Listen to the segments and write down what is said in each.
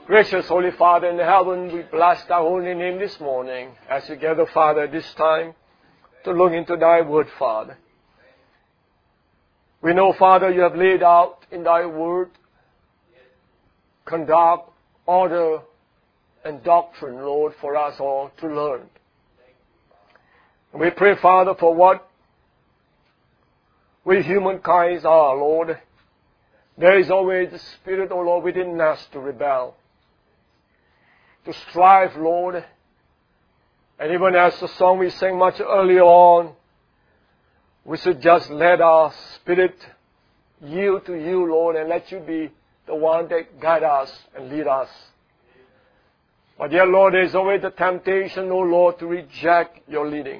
Gracious Holy Father in heaven, we bless Thy holy name this morning as we gather, Father, this time to look into Thy word, Father. We know, Father, You have laid out in Thy word conduct, order, and doctrine, Lord, for us all to learn. And we pray, Father, for what we humankind are, Lord. There is always the Spirit, O Lord, within us to rebel, to strive, Lord. And even as the song we sang much earlier on, we should just let our spirit yield to You, Lord, and let You be the one that guide us and lead us. But yet, Lord, there is always the temptation, O Lord, to reject Your leading.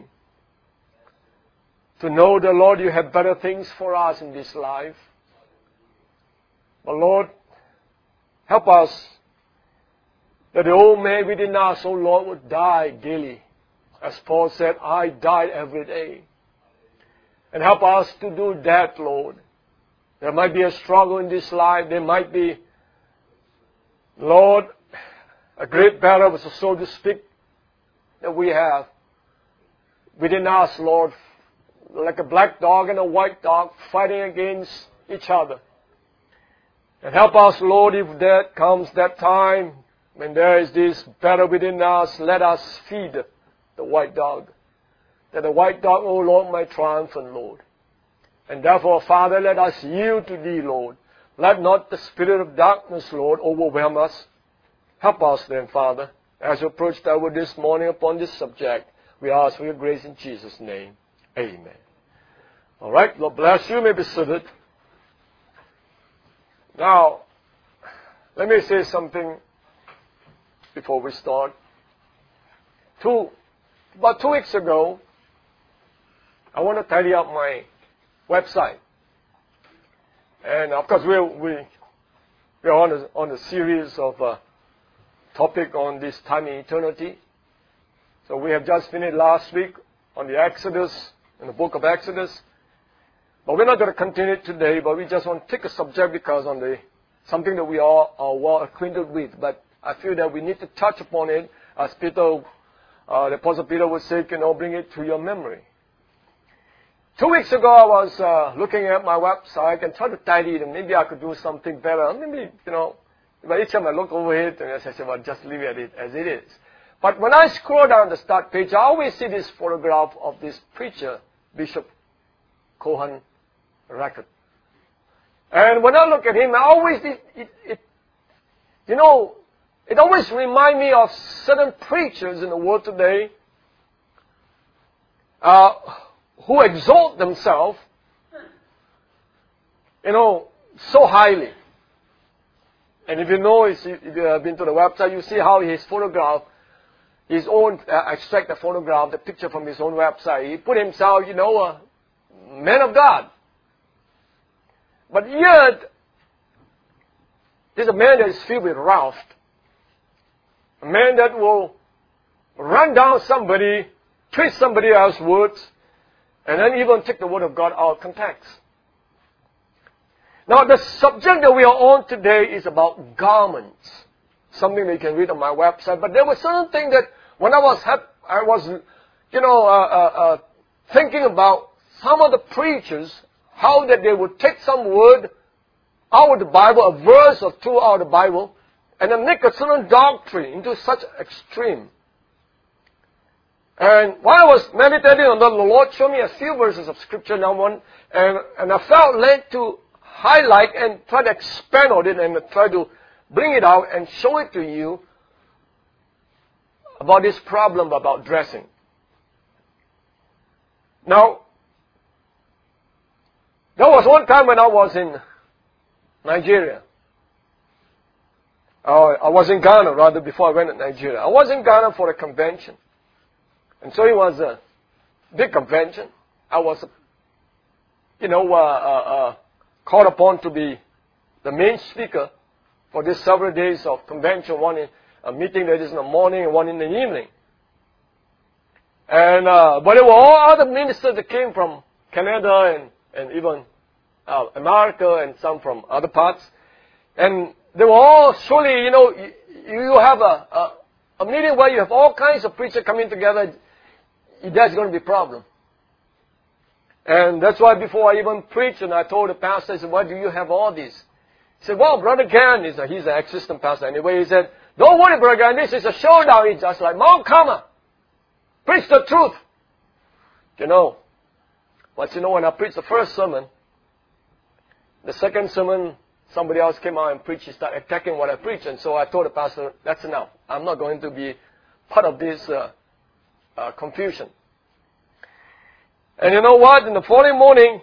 To know that, Lord, You have better things for us in this life. But Lord, help us that the old man within us, O Lord, would die daily. As Paul said, I die every day. And help us to do that, Lord. There might be a struggle in this life. There might be, Lord, a great battle, so to speak, that we have within us, Lord, like a black dog and a white dog fighting against each other. And help us, Lord, if that comes that time when there is this battle within us, let us feed the white dog. That the white dog, O Lord, might triumph, Lord. And therefore, Father, let us yield to Thee, Lord. Let not the spirit of darkness, Lord, overwhelm us. Help us then, Father, as we approach Thy word this morning upon this subject. We ask for Your grace in Jesus' name. Amen. All right, Lord bless you. You may be seated. Now, let me say something before we start. About 2 weeks ago, I want to tidy up my website. And of course, we're on a series of topic on this time in eternity. So we have just finished last week on the Exodus, in the book of Exodus. But we're not going to continue it today, but we just want to take a subject because something that we all are well acquainted with. But I feel that we need to touch upon it, as the Apostle Peter would say, bring it to your memory. 2 weeks ago, I was looking at my website and trying to tidy it, and maybe I could do something better. Maybe, but each time I look over it, and I say, well, just leave it as it is. But when I scroll down the start page, I always see this photograph of this preacher, Bishop Cohen Rackett. And when I look at him, it always reminds me of certain preachers in the world today who exalt themselves, so highly. And if if you have been to the website, you see how his photograph, his own, extract the photograph, the picture from his own website. He put himself, a man of God. But yet, there's a man that is filled with wrath. A man that will run down somebody, twist somebody else's words, and then even take the word of God out of context. Now, the subject that we are on today is about garments. Something that you can read on my website. But there was certain thing that when I was thinking about some of the preachers, how that they would take some word out of the Bible, a verse or two out of the Bible, and then make a certain doctrine into such extreme. And while I was meditating on that, the Lord showed me a few verses of Scripture, and I felt led to highlight and try to expand on it and try to bring it out and show it to you about this problem about dressing. Now, there was one time when I was in Nigeria. I was in Ghana, rather, before I went to Nigeria. I was in Ghana for a convention. And so it was a big convention. I was, called upon to be the main speaker for these several days of convention. One in a meeting that is in the morning and one in the evening. And but there were all other ministers that came from Canada and even America and some from other parts. And they were all surely, you have a meeting where you have all kinds of preachers coming together, that's going to be a problem. And that's why before I even preached, and I told the pastor, I said, why do you have all this? He said, well, Brother Gan, he's an ex-assistant pastor anyway, he said, don't worry, Brother Gan, this is a showdown. It's just like Mount Carmel. Preach the truth. You know, but you know, when I preached the first sermon, the second sermon, somebody else came out and preached, he started attacking what I preached, and so I told the pastor, that's enough. I'm not going to be part of this confusion. And you know what? In the following morning,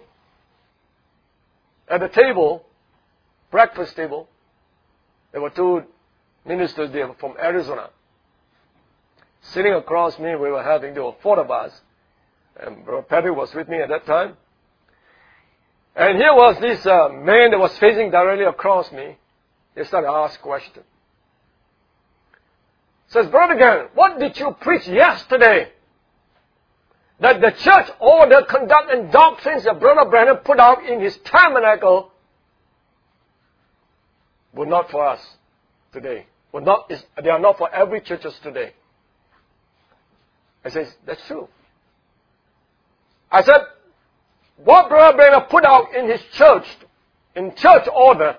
at the table, breakfast table, there were two ministers there from Arizona. Sitting across me, there were 4 of us. And Brother Patrick was with me at that time. And here was this man that was facing directly across me. He started to ask questions. Says, Brother Gan, what did you preach yesterday? That the church order, conduct, and doctrines that Brother Branham put out in his tabernacle were not for us today. They are not for every church today. I said, that's true. I said, what Brother Branham put out in his church, in church order,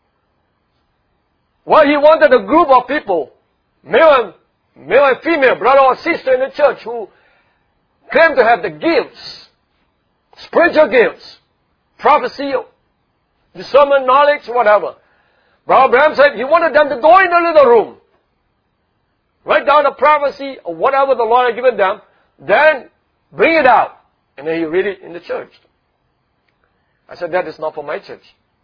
well, he wanted a group of people, male and female, brother or sister in the church, who claim to have the gifts, spiritual gifts, prophecy, discernment, knowledge, whatever. Brother Branham said he wanted them to go in the little room, write down the prophecy or whatever the Lord had given them, then bring it out, and then he read it in the church. I said, that is not for my church.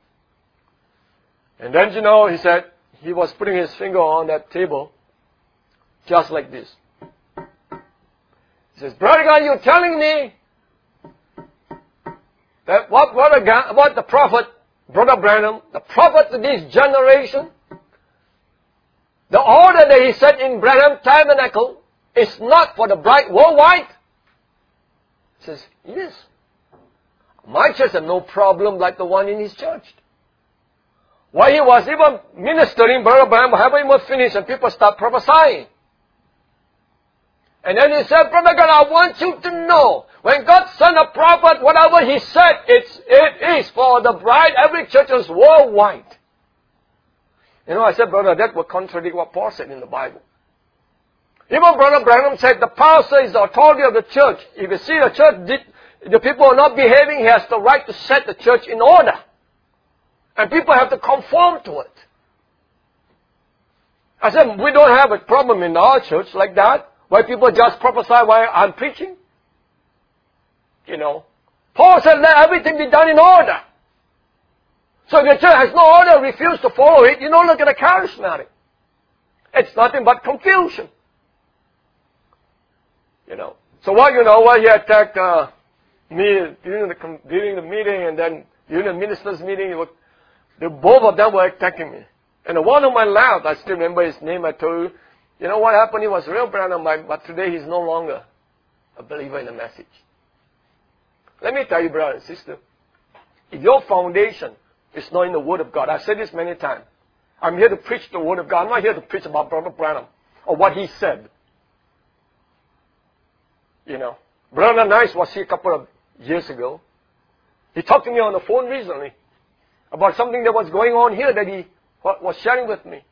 And then, you know, he said, he was putting his finger on that table, just like this. He says, Brother God, you're telling me that what the prophet, Brother Branham, the prophet to this generation, the order that he set in Branham Tabernacle is not for the bride worldwide? He says, yes. My church had no problem like the one in his church. While he was even ministering, Brother Branham haven't even finished, and people start prophesying. And then he said, Brother God, I want you to know, when God sent a prophet, whatever he said, it is for the bride, every church is worldwide. You know, I said, brother, that would contradict what Paul said in the Bible. Even Brother Branham said, the pastor is the authority of the church. If you see the church, the people are not behaving, he has the right to set the church in order. And people have to conform to it. I said, we don't have a problem in our church like that, where people just prophesy while I'm preaching. You know. Paul said, let everything be done in order. So if the church has no order, refuse to follow it, you don't look at the charismatic. It's nothing but confusion. You know. So what he attacked me during the meeting, and then during the ministers' meeting, both of them were attacking me. And the one on my left, I still remember his name, I told you. You know what happened? He was real Branham, but today he's no longer a believer in the message. Let me tell you, brother and sister, if your foundation is not in the Word of God, I've said this many times. I'm here to preach the Word of God. I'm not here to preach about Brother Branham or what he said. You know, Brother Nice was here a couple of years ago. He talked to me on the phone recently about something that was going on here that he was sharing with me.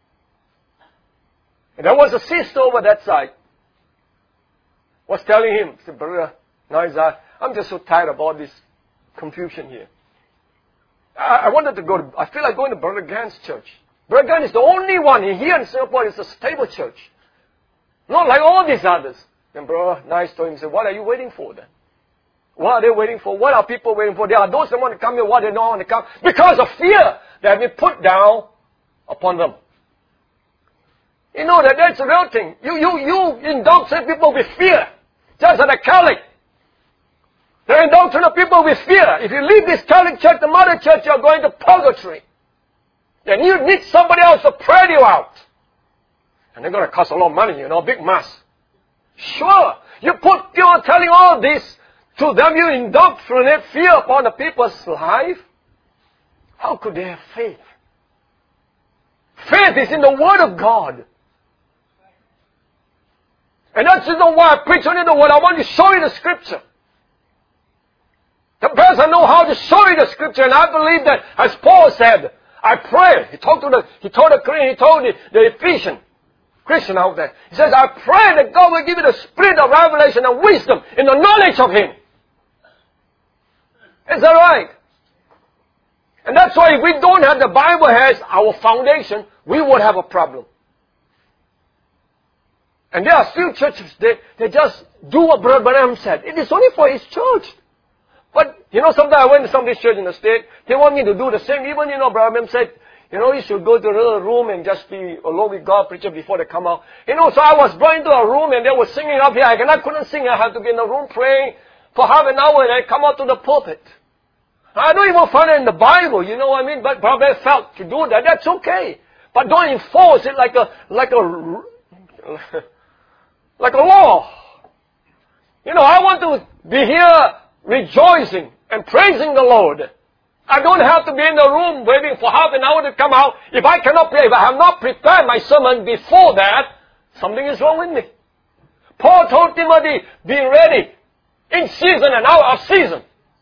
And there was a sister over that side. Was telling him, said, Brother Nice, I'm just so tired of all this confusion here. I wanted to I feel like going to Brother Gan's church. Brother Gan is the only one here in Singapore is a stable church. Not like all these others. And Brother Nice told him, he said, what are you waiting for then? What are they waiting for? What are people waiting for? There are those that want to come here, what they don't want to come. Because of fear that have been put down upon them. You know that's a real thing. You indoctrinate people with fear. Just like a Catholic. They indoctrinate people with fear. If you leave this Catholic church, the mother church, you're going to purgatory. Then you need somebody else to pray you out. And they're going to cost a lot of money, big mass. Sure. You're telling all this to them, you indoctrinate fear upon the people's life. How could they have faith? Faith is in the Word of God. And that's the reason why I preach only the Word. I want to show you the Scripture. The best I know how to show you the Scripture, and I believe that, as Paul said, I pray. He told the Ephesian Christian out there. He says, I pray that God will give you the spirit of revelation and wisdom in the knowledge of Him. Is that right? And that's why if we don't have the Bible as our foundation, we would have a problem. And there are few churches, they just do what Brother Branham said. It is only for his church. But, sometimes I went to some of these churches in the States, they want me to do the same. Even, Brother Branham said, you should go to another room and just be alone with God, preacher, before they come out. So I was brought into a room and they were singing up here. I couldn't sing. I had to be in the room praying for half an hour and I come out to the pulpit. I don't even find it in the Bible, you know what I mean? But probably felt to do that. That's okay. But don't enforce it like a law. I want to be here rejoicing and praising the Lord. I don't have to be in the room waiting for half an hour to come out. If I cannot pray, if I have not prepared my sermon before that, something is wrong with me. Paul told Timothy, be ready in season and out of season.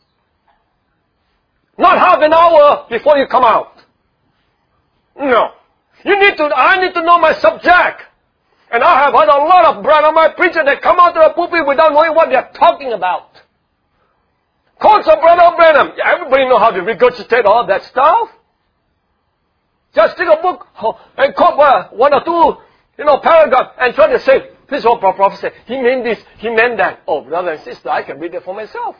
Not half an hour before you come out. No. I need to know my subject. And I have heard a lot of my preachers that come out to the pulpit without knowing what they are talking about. Quotes of Brother Branham. Everybody know how to regurgitate all that stuff. Just take a book and quote one or two, paragraphs and try to say, this is what prophet said. He meant this, he meant that. Oh, brother and sister, I can read it for myself.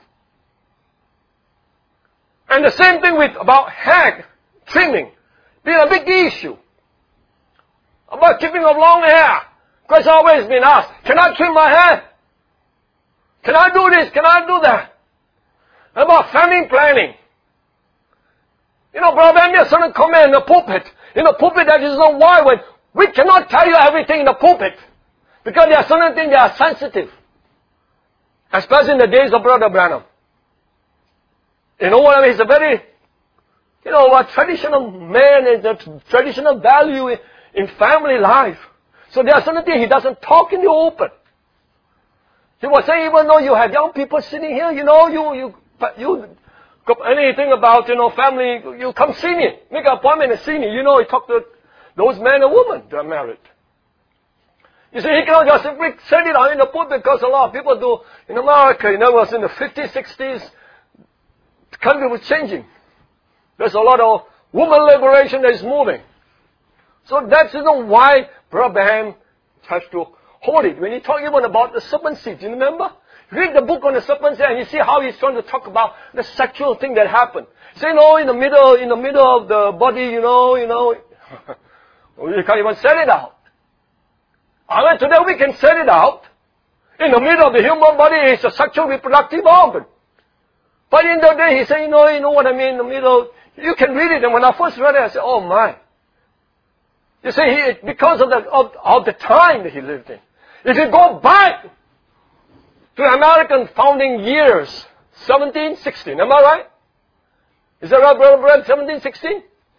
And the same thing about hair trimming being a big issue. About keeping of long hair. Because always been asked, can I trim my hair? Can I do this? Can I do that? About family planning. Brother, there's certain comment in the pulpit. In the pulpit, that is not why when we cannot tell you everything in the pulpit. Because there are certain things that are sensitive. Especially in the days of Brother Branham. You know what I mean? He's a very, a traditional man and a traditional value in family life. So there are certain things he doesn't talk in the open. He was saying, even though you have young people sitting here, you anything about, family, you come see me. Make an appointment and see me. He talk to those men and women that are married. You see, he cannot just simply set it out in the pulpit because a lot of people do. In America, it was in the 50s, 60s, the country was changing. There's a lot of woman liberation that is moving. So that's why Brother Branham has to hold it. When he talked even about the serpent seed, you remember? Read the book on the serpent seed and you see how he's trying to talk about the sexual thing that happened. Say, in the middle of the body, you can't even set it out. I mean, today we can set it out. In the middle of the human body is a sexual reproductive organ. But in the day, he said, you know what I mean, in the middle, you can read it. And when I first read it, I said, oh my. You see, because of the time that he lived in. If you go back to the American founding years, 1716, am I right? Is that right, Brother Brad? 1716?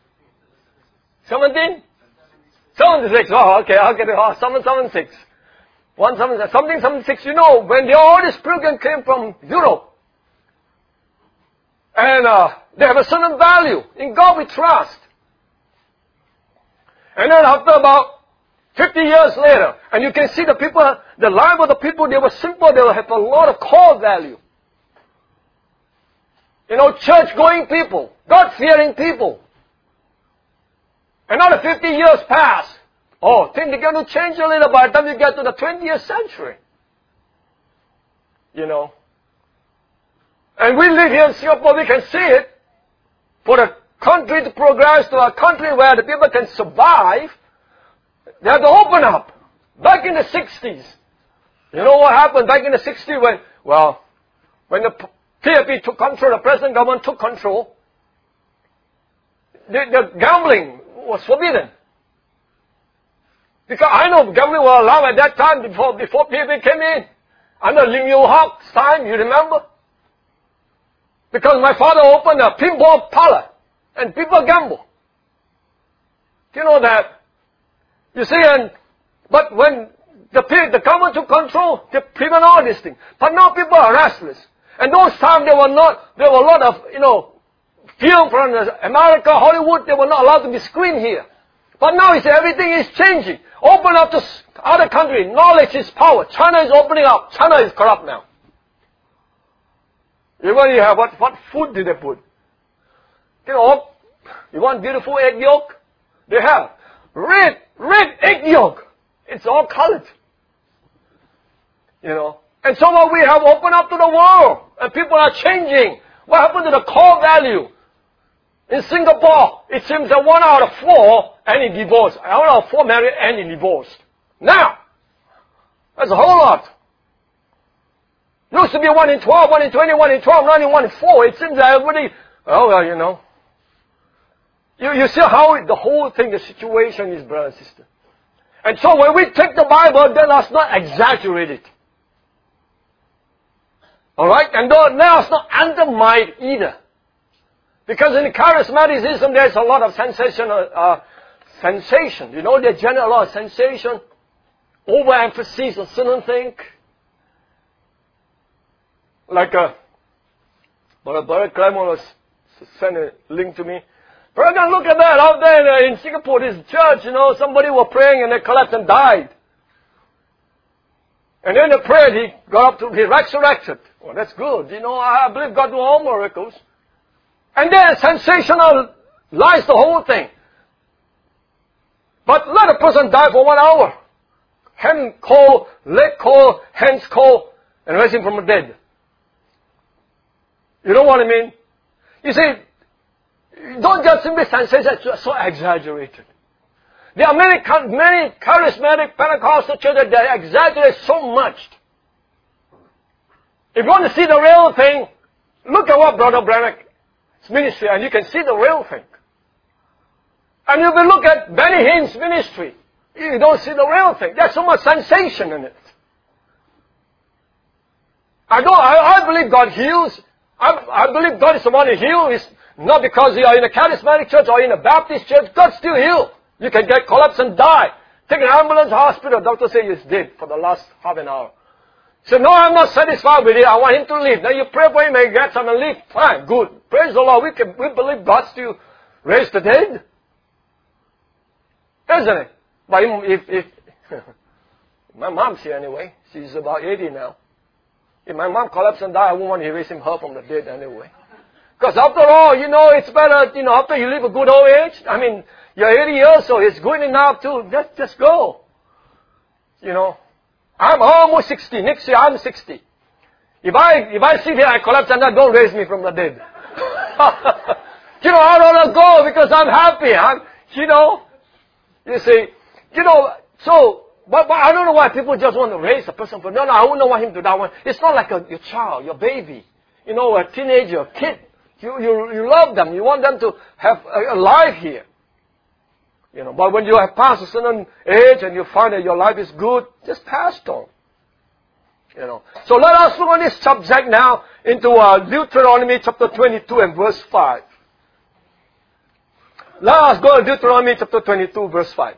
17? 76. Oh, okay, I'll get it. 776. 176. Something 76. When all these pilgrims came from Europe, and they have a certain value. In God we trust. And then after about 50 years later, and you can see the people, the life of the people, they were simple, they have a lot of core value. Church-going people, God-fearing people. Another 50 years pass. Oh, things are going to change a little by the time you get to the 20th century. And we live here in Singapore, we can see it. For the country to progress to a country where the people can survive, they have to open up. Back in the 60s, you know what happened back in the 60s when the PFP took control, the present government took control, the gambling was forbidden. Because I know gambling was allowed at that time before PFP came in. Under Lim Yew Hock's time, you remember? Because my father opened a pinball parlor and people gamble. Do you know that? You see, but when the government took control, they prevent all these things. But now people are restless. And those times there were a lot of, film from America, Hollywood, they were not allowed to be screened here. But now you see, everything is changing. Open up to other countries. Knowledge is power. China is opening up. China is corrupt now. Even you have what food did they put? You want beautiful egg yolk? They have red egg yolk. It's all colored. And somehow we have opened up to the world, and people are changing. What happened to the core value? In Singapore, it seems that 1 out of 4 any divorced. 1 out of 4 married, any divorced. Now, that's a whole lot. Used to be 1 in 12, 1 in 20, 1 in 12, 1 in 4. It seems that everybody, You see how the whole thing, the situation is, brother and sister. And so when we take the Bible, then let's not exaggerate it. Alright? And let us not undermine either. Because in the charismaticism, there's a lot of sensation. There's generally a lot of sensation, overemphasis on certain things. Like, Brother Clement was sent a link to me. Brother, look at that out there in Singapore, this church, somebody was praying and they collapsed and died. And then they prayed, he got up to be resurrected. Well, that's good. I believe God will all miracles. And then sensationalized the whole thing. But let a person die for 1 hour. Hand cold, leg cold, hands cold, and raise him from the dead. You know what I mean? You see, don't just simply sensation, it's so exaggerated. There are many charismatic Pentecostal churches that exaggerate so much. If you want to see the real thing, look at what Brother Brannick's ministry, and you can see the real thing. And if you look at Benny Hinn's ministry, you don't see the real thing. There's so much sensation in it. I believe God heals. I believe God is the one who heals. It's not because you are in a charismatic church or in a Baptist church. God still heals. You can get collapsed and die. Take an ambulance to hospital. Doctor says he's dead for the last half an hour. So no, I'm not satisfied with it. I want him to live. Then you pray for him and get some and live. Fine, good. Praise the Lord. We believe God still raised the dead. Isn't it? But if my mom's here anyway. She's about 80 now. If my mom collapsed and died, I wouldn't want to raise her from the dead anyway. Because after all, it's better, after you live a good old age. I mean, you're 80 years old. It's good enough to just go. I'm almost 60. Next year, I'm 60. If I sit here, I collapse and don't raise me from the dead. I don't go because I'm happy. You see, so, but I don't know why people just want to raise a person from, no, I wouldn't want him to die. It's not like your child, your baby, a teenager, a kid. You love them. You want them to have a life here. But when you have passed a certain age and you find that your life is good, just pass on. So let us look on this subject now into Deuteronomy chapter 22 and verse 5. Let us go to Deuteronomy chapter 22 verse 5.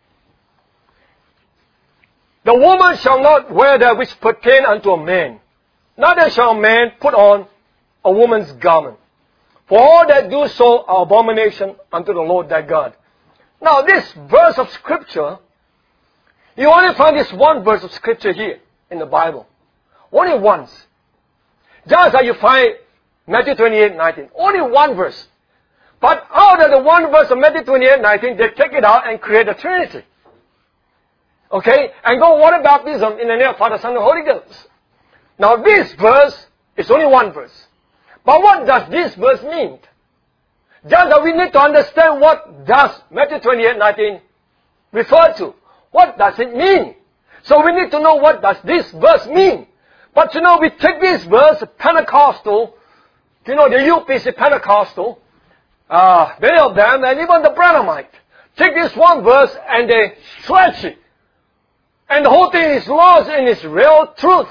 The woman shall not wear that which pertain unto a man. Neither shall a man put on a woman's garment. For all that do so are abomination unto the Lord thy God. Now this verse of scripture, you only find this one verse of scripture here in the Bible. Only once. Just as you find Matthew 28:19. Only one verse. But out of the one verse of Matthew 28:19, they take it out and create a Trinity. Okay? And go water baptism in the name of Father, Son, and Holy Ghost. Now this verse is only one verse. But what does this verse mean? Just that we need to understand what does Matthew 28:19 refer to. What does it mean? So we need to know what does this verse mean. But we take this verse, Pentecostal, the UPC Pentecostal, many of them, and even the Branhamite, take this one verse and they stretch it. And the whole thing is lost in its real truth.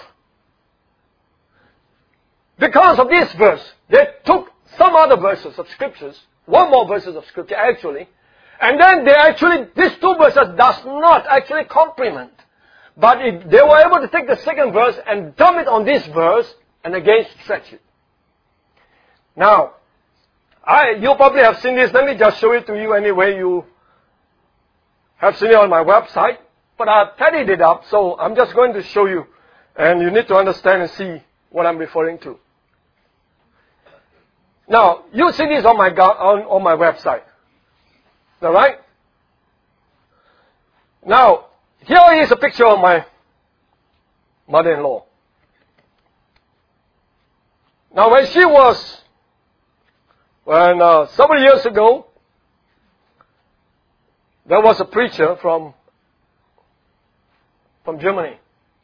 Because of this verse, they took some other verses of scriptures, one more verses of scripture actually, And then these two verses does not actually complement. But they were able to take the second verse and dump it on this verse and again stretch it. Now, you probably have seen this. Let me just show it to you anyway. You have seen it on my website. But I've tidied it up, so I'm just going to show you. And you need to understand and see what I'm referring to. Now, you see this on my website. All right? Now, here is a picture of my mother-in-law. Now, when several years ago, there was a preacher from Germany.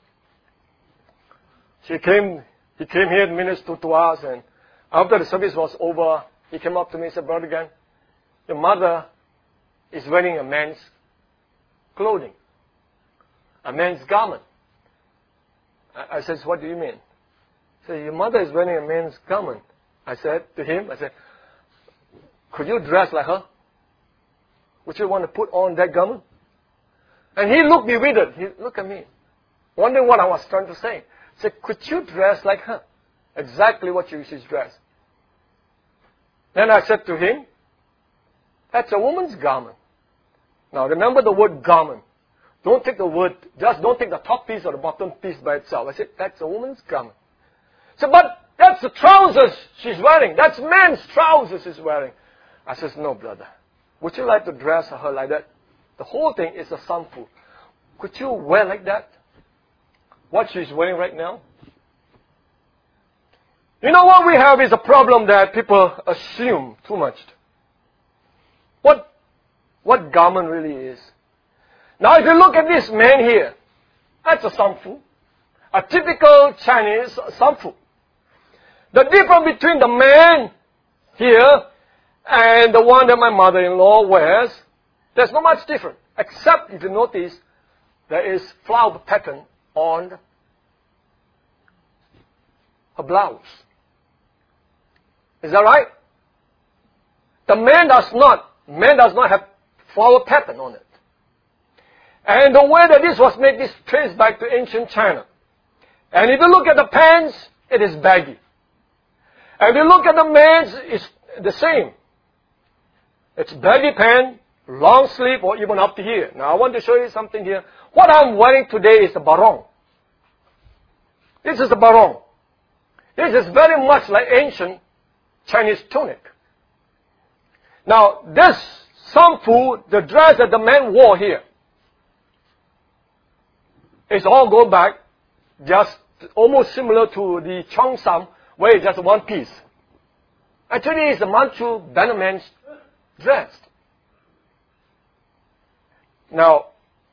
He came here and ministered to us, and after the service was over, he came up to me and said, Brother Gan, your mother is wearing a man's clothing, a man's garment. I said, what do you mean? He said, your mother is wearing a man's garment. I said to him, could you dress like her? Would you want to put on that garment? And he looked bewildered. He looked at me, wondering what I was trying to say. He said, could you dress like her? Exactly what she's dressed. Then I said to him, that's a woman's garment. Now remember the word garment. Don't take the top piece or the bottom piece by itself. I said, that's a woman's garment. He said, but that's the trousers she's wearing. That's men's trousers she's wearing. I said, no, brother. Would you like to dress her like that? The whole thing is a sample. Could you wear like that? What she's wearing right now? You know what we have is a problem that people assume too much. What garment really is. Now if you look at this man here, that's a samfu. A typical Chinese samfu. The difference between the man here and the one that my mother-in-law wears, there's not much different. Except if you notice, there is flower pattern on her blouse. Is that right? The man does not have flower pattern on it. And the way that this was made, this traces back to ancient China. And if you look at the pants, it is baggy. And if you look at the men's, it's the same. It's baggy pants, long sleeve, or even up to here. Now I want to show you something here. What I'm wearing today is the barong. This is the barong. This is very much like ancient Chinese tunic. Now this samfu, the dress that the man wore here, is all go back just almost similar to the cheongsam, where it's just one piece. Actually, it's a Manchu bannerman's dress. Now,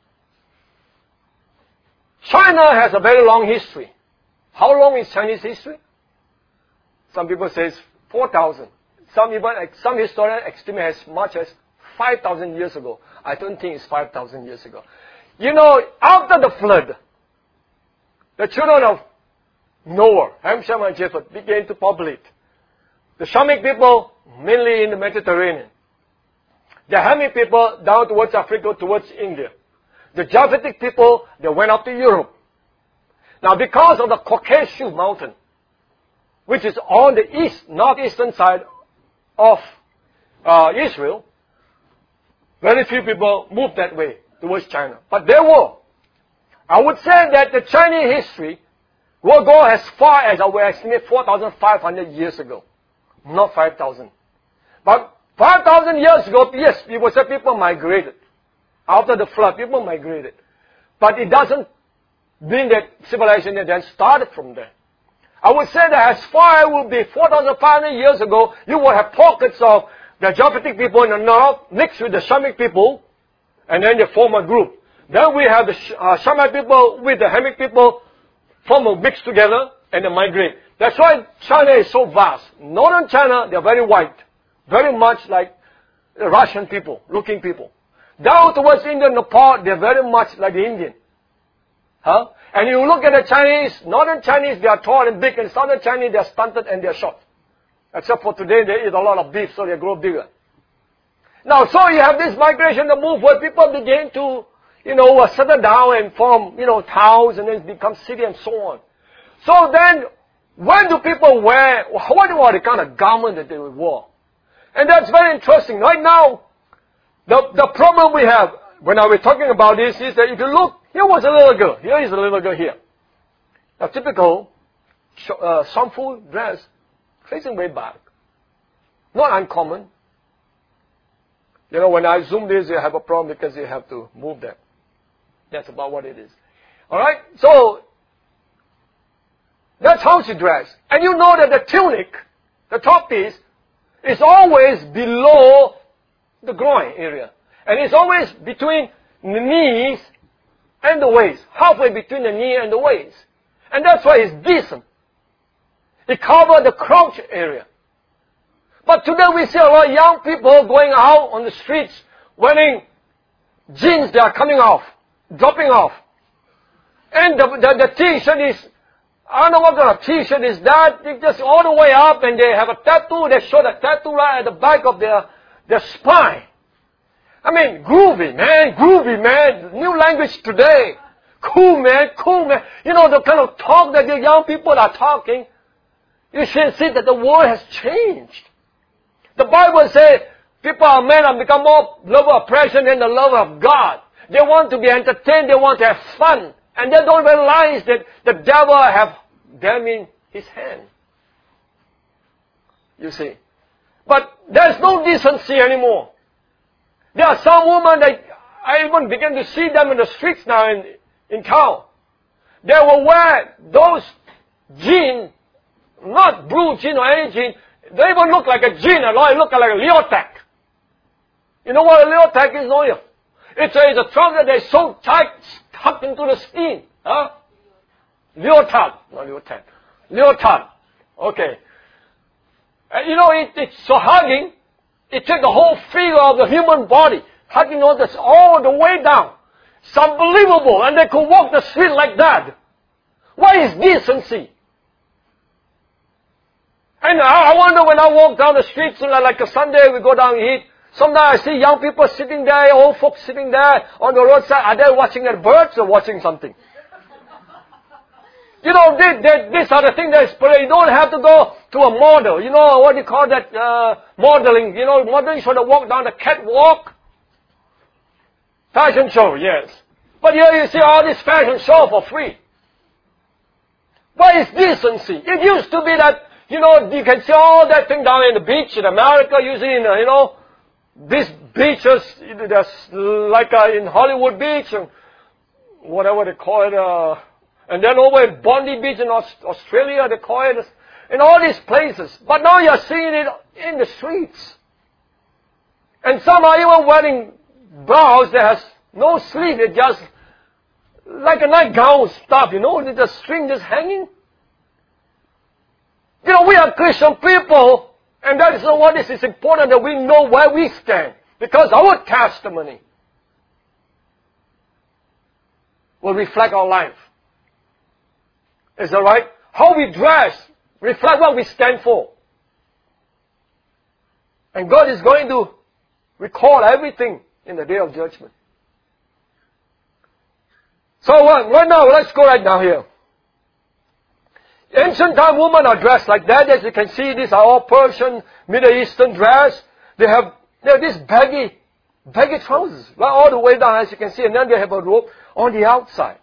China has a very long history. How long is Chinese history? Some people say it's 4,000. Some historians estimate as much as 5,000 years ago. I don't think it's 5,000 years ago. You know, after the flood, the children of Noah, Ham, Shem, and Japheth began to populate. The Shamic people, mainly in the Mediterranean. The Hamitic people down towards Africa, towards India. The Japhetic people, they went up to Europe. Now, because of the Caucasus mountain, which is on the northeastern side of Israel, very few people moved that way towards China. But there were. I would say that the Chinese history will go as far as I would estimate 4,500 years ago. Not 5,000. But 5,000 years ago, yes, people say people migrated. After the flood, people migrated. But it doesn't mean that civilization then started from there. I would say that as far as it would be 4,500 years ago, you would have pockets of the Japhetic people in the north mixed with the Shamic people, and then they form a group. Then we have the Shamite people with the Hamitic people form a mix together and they migrate. That's why China is so vast. Northern China, they're very white. Very much like the Russian people, looking people. Down towards India, Nepal, they're very much like the Indian. And you look at the Chinese, Northern Chinese, they are tall and big, and Southern Chinese, they are stunted and they are short. Except for today, they eat a lot of beef, so they grow bigger. Now, so you have this migration, the move where people begin to, settle down and form, towns and then become city and so on. So then, when do people wear, what are the kind of garment that they would wear? And that's very interesting. Right now, the problem we have, when I was talking about this, is that if you look, here was a little girl. Here is a little girl here. A typical Somfu dress, facing way back. Not uncommon. When I zoom this, you have a problem because you have to move that. That's about what it is. Alright? So, that's how she dressed. And you know that the tunic, the top piece, is always below the groin area. And it's always between the knees and the waist. Halfway between the knee and the waist. And that's why it's decent. It covers the crotch area. But today we see a lot of young people going out on the streets wearing jeans that are coming off, dropping off. And the t-shirt is, I don't know what kind of t-shirt is that. It's just all the way up and they have a tattoo. They show the tattoo right at the back of their spine. I mean, groovy, man. New language today. Cool, man. The kind of talk that the young people are talking. You should see that the world has changed. The Bible says people are men have become more love of oppression than the love of God. They want to be entertained. They want to have fun. And they don't realize that the devil have them in his hand. You see. But there's no decency anymore. There are some women that I even begin to see them in the streets now in town. They will wear those jeans, not blue jeans or any jeans. They even look like a jean, they look like a leotard. You know what a leotard is, don't you? It's a trouser that's so tight, tucked into the skin. Huh? Leotard. Not leotard. Leotard. Okay. It's so hugging. It takes the whole figure of the human body, hugging all the way down. It's unbelievable. And they could walk the street like that. Where is decency? And I wonder when I walk down the streets, like a Sunday we go down and eat, sometimes I see young people sitting there, old folks sitting there on the roadside. Are they watching the birds or watching something? These are the things that is, you don't have to go to a model. You know, what do you call that, modeling? Modeling should walk down the catwalk. Fashion show, yes. But here you see all this fashion show for free. Where is decency? It used to be that, you can see all that thing down in the beach in America, usually in, these beaches, there's like in Hollywood Beach and whatever they call it, and then over at Bondi Beach in Australia, they call it, in all these places. But now you're seeing it in the streets. And some are even wearing blouse that has no sleeve, it's just like a nightgown stuff, with the string just hanging. We are Christian people, and that is what is important, that we know where we stand. Because our testimony will reflect our life. Is that right? How we dress reflect what we stand for. And God is going to record everything in the day of judgment. So right now, let's go right now here. Ancient time women are dressed like that. As you can see, these are all Persian, Middle Eastern dress. They have these baggy trousers, right all the way down, as you can see, and then they have a robe on the outside.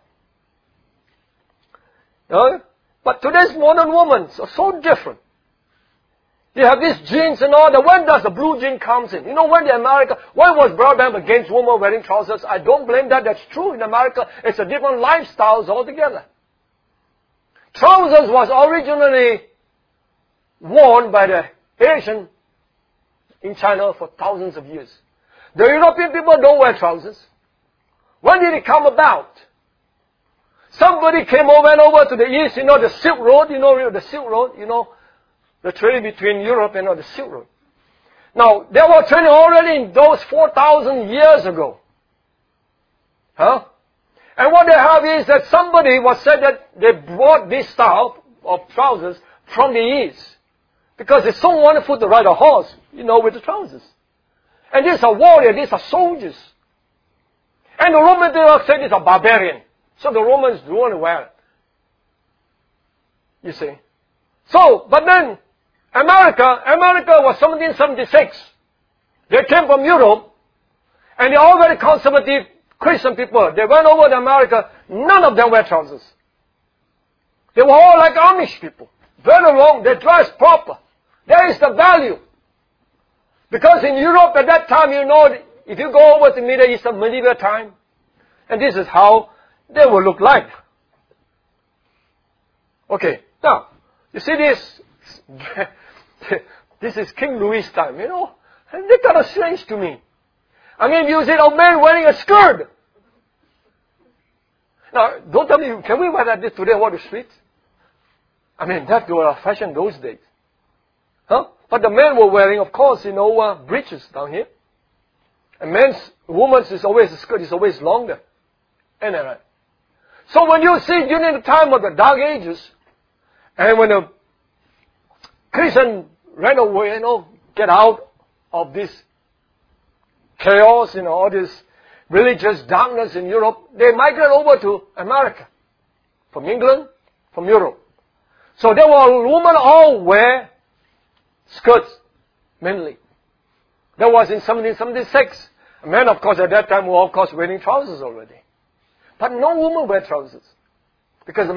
But today's modern women are so different. You have these jeans and all that. When does the blue jean comes in? When was Branham against women wearing trousers? I don't blame that. That's true. In America, it's a different lifestyles altogether. Trousers was originally worn by the Asian in China for thousands of years. The European people don't wear trousers. When did it come about? Somebody went over to the east, the Silk Road, the Silk Road, the trade between Europe and the Silk Road. Now, they were trading already in those 4,000 years ago. Huh? And what they have is that somebody was said that they brought this style of trousers from the east. Because it's so wonderful to ride a horse, with the trousers. And these are warriors, these are soldiers. And the Romans, they all say these are barbarian. So the Romans don't want to wear it. You see. So, but then, America was 1776. They came from Europe, and they're all very conservative Christian people. They went over to America, none of them wear trousers. They were all like Amish people. Very long, they dressed proper. There is the value. Because in Europe at that time, you know, if you go over to Middle East of medieval time, and this is how they will look like. Okay, now, you see this? This is King Louis time, you know. And they kind of strange to me. I mean, you see a man wearing a skirt. Now, don't tell me, can we wear that today on the streets? I mean, that was a fashion those days. Huh? But the men were wearing, of course, you know, breeches down here. And woman's is always, the skirt is always longer. Isn't that right? So when you see during the time of the Dark Ages, and when the Christian ran away, you know, get out of this chaos, you know, all this religious darkness in Europe, they migrated over to America. From England, from Europe. So there were women all wear skirts, mainly. That was in 1776. Men, of course, at that time were, of course, wearing trousers already. But no woman wear trousers. Because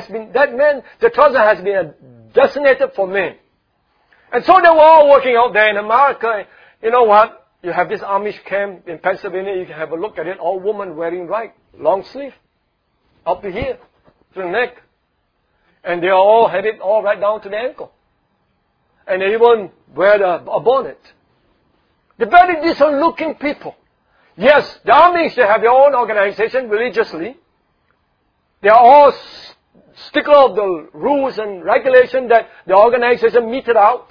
the trouser has been designated for men. And so they were all working out there in America. You know what? You have this Amish camp in Pennsylvania. You can have a look at it. All women wearing long sleeve. Up to here. To the neck. And they all had it all right down to the ankle. And they even wear a bonnet. They're very decent looking people. Yes, the Amish, they have their own organization religiously. They are all stickler of the rules and regulations that the organization meted out.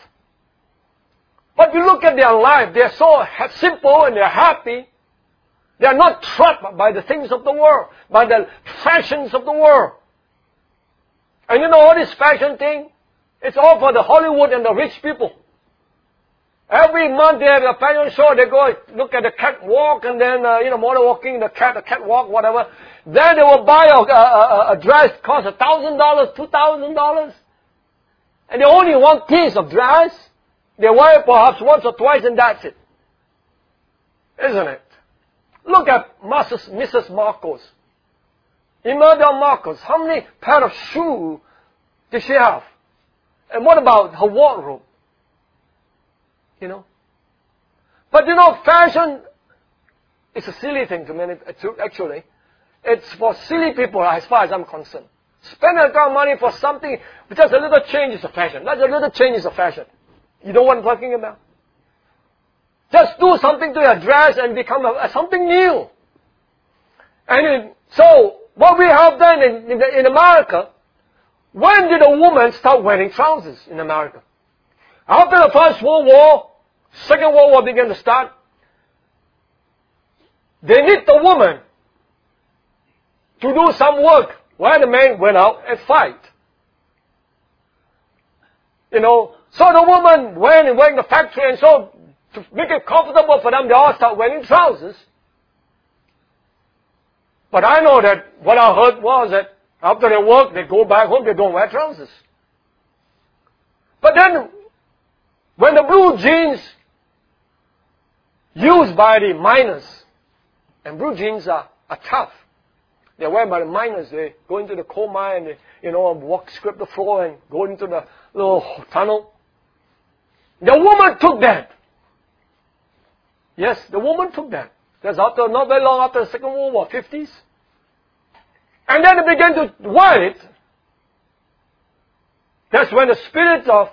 But you look at their life, they are so simple and they are happy. They are not trapped by the things of the world, by the fashions of the world. And you know all this fashion thing? It's all for the Hollywood and the rich people. Every month they have a fashion show, they go look at the catwalk and then, model walking, the catwalk, whatever. Then they will buy a dress cost $1,000, $2,000. And they only one piece of dress. They wear it perhaps once or twice and that's it. Isn't it? Look at Mrs. Marcos. Imelda Marcos. How many pair of shoes did she have? And what about her wardrobe? You know? But you know, fashion is a silly thing to many, actually. It's for silly people as far as I'm concerned. Spend that kind of money for something, just a little change is a fashion. That's a little change is a fashion. You know what I'm talking about? Just do something to your dress and become something new. And so, what we have then in America, when did a woman start wearing trousers in America? After the First World War, Second World War began to start, they need the woman to do some work while the men went out and fight. You know, so the woman went and worked in the factory, and so to make it comfortable for them, they all start wearing trousers. But I know that what I heard was that after they work, they go back home, they don't wear trousers. But then, when the blue jeans used by the miners, and blue jeans are tough. They're wear by the miners. They go into the coal mine and they, scrape the floor and go into the little tunnel. The woman took that. Yes, the woman took that. That's after, not very long after the Second World War, 50s. And then they began to wear it. That's when the spirit of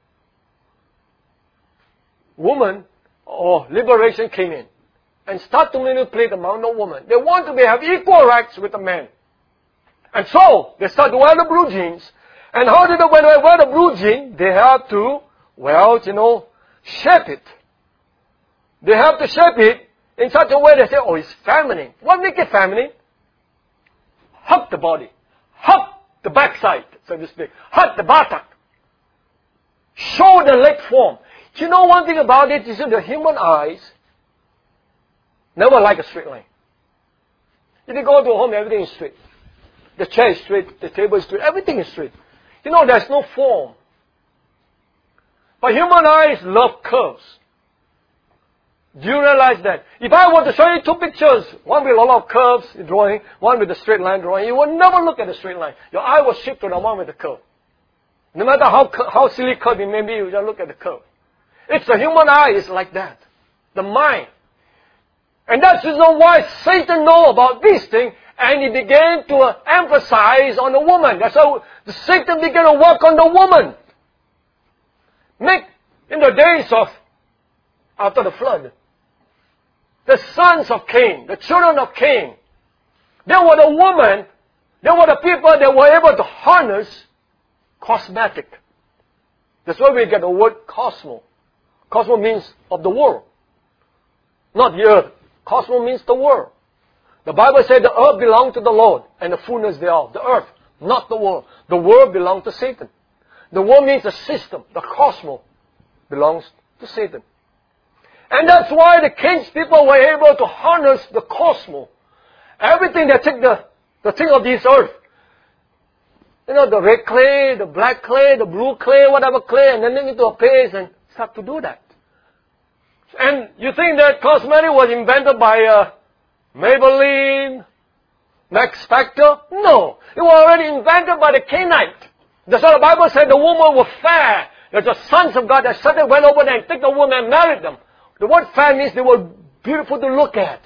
woman or liberation came in and start to manipulate among the women. They want to have equal rights with the men. And so, they start to wear the blue jeans. And how did they, when they wear the blue jeans, they have to, shape it. They have to shape it in such a way they say, oh, it's feminine. What makes it feminine? Hug the body. Hug the backside, so to speak. Hug the buttock. Show the leg form. You know one thing about it is in the human eyes, Never like a straight line. If you go to a home, everything is straight. The chair is straight, the table is straight, everything is straight. You know, there's no form. But human eyes love curves. Do you realize that? If I were to show you two pictures, one with a lot of curves drawing, one with a straight line drawing, you would never look at the straight line. Your eye will shift to the one with the curve. No matter how silly curve it may be, you just look at the curve. It's the human eye is like that. The mind. And that's the reason why Satan knows about these things, and he began to emphasize on the woman. That's how Satan began to work on the woman. In the days of after the flood, the sons of Cain, the children of Cain, they were the woman, they were the people that were able to harness cosmetic. That's why we get the word cosmo. Cosmo means of the world, not the earth. Cosmo means the world. The Bible said the earth belonged to the Lord and the fullness thereof. The earth, not the world. The world belonged to Satan. The world means the system. The cosmos belongs to Satan. And that's why the king's people were able to harness the cosmos. Everything they take the thing of this earth. You know, the red clay, the black clay, the blue clay, whatever clay, and then make it into a paste and start to do that. And you think that cosmetic was invented by Maybelline, Max Factor? No. It was already invented by the Canaanite. That's why the Bible said the woman was fair. There's the sons of God that suddenly went over there and took the woman and married them. The word fair means they were beautiful to look at.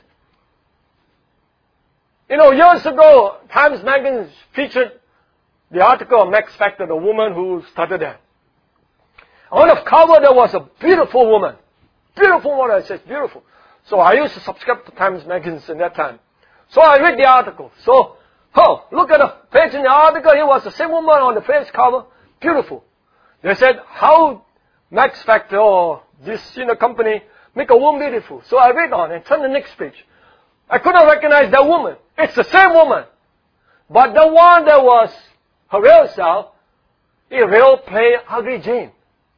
You know, years ago, Times Magazine featured the article of Max Factor, the woman who started that. On the cover there was a beautiful woman. Beautiful woman, I said, beautiful. So I used to subscribe to Times Magazine in that time. So I read the article. So, look at the page in the article. Here was the same woman on the page cover. Beautiful. They said, how Max Factor or this company make a woman beautiful. So I read on and turned the next page. I couldn't recognize that woman. It's the same woman. But the one that was her real self, he real play Ugly Jane.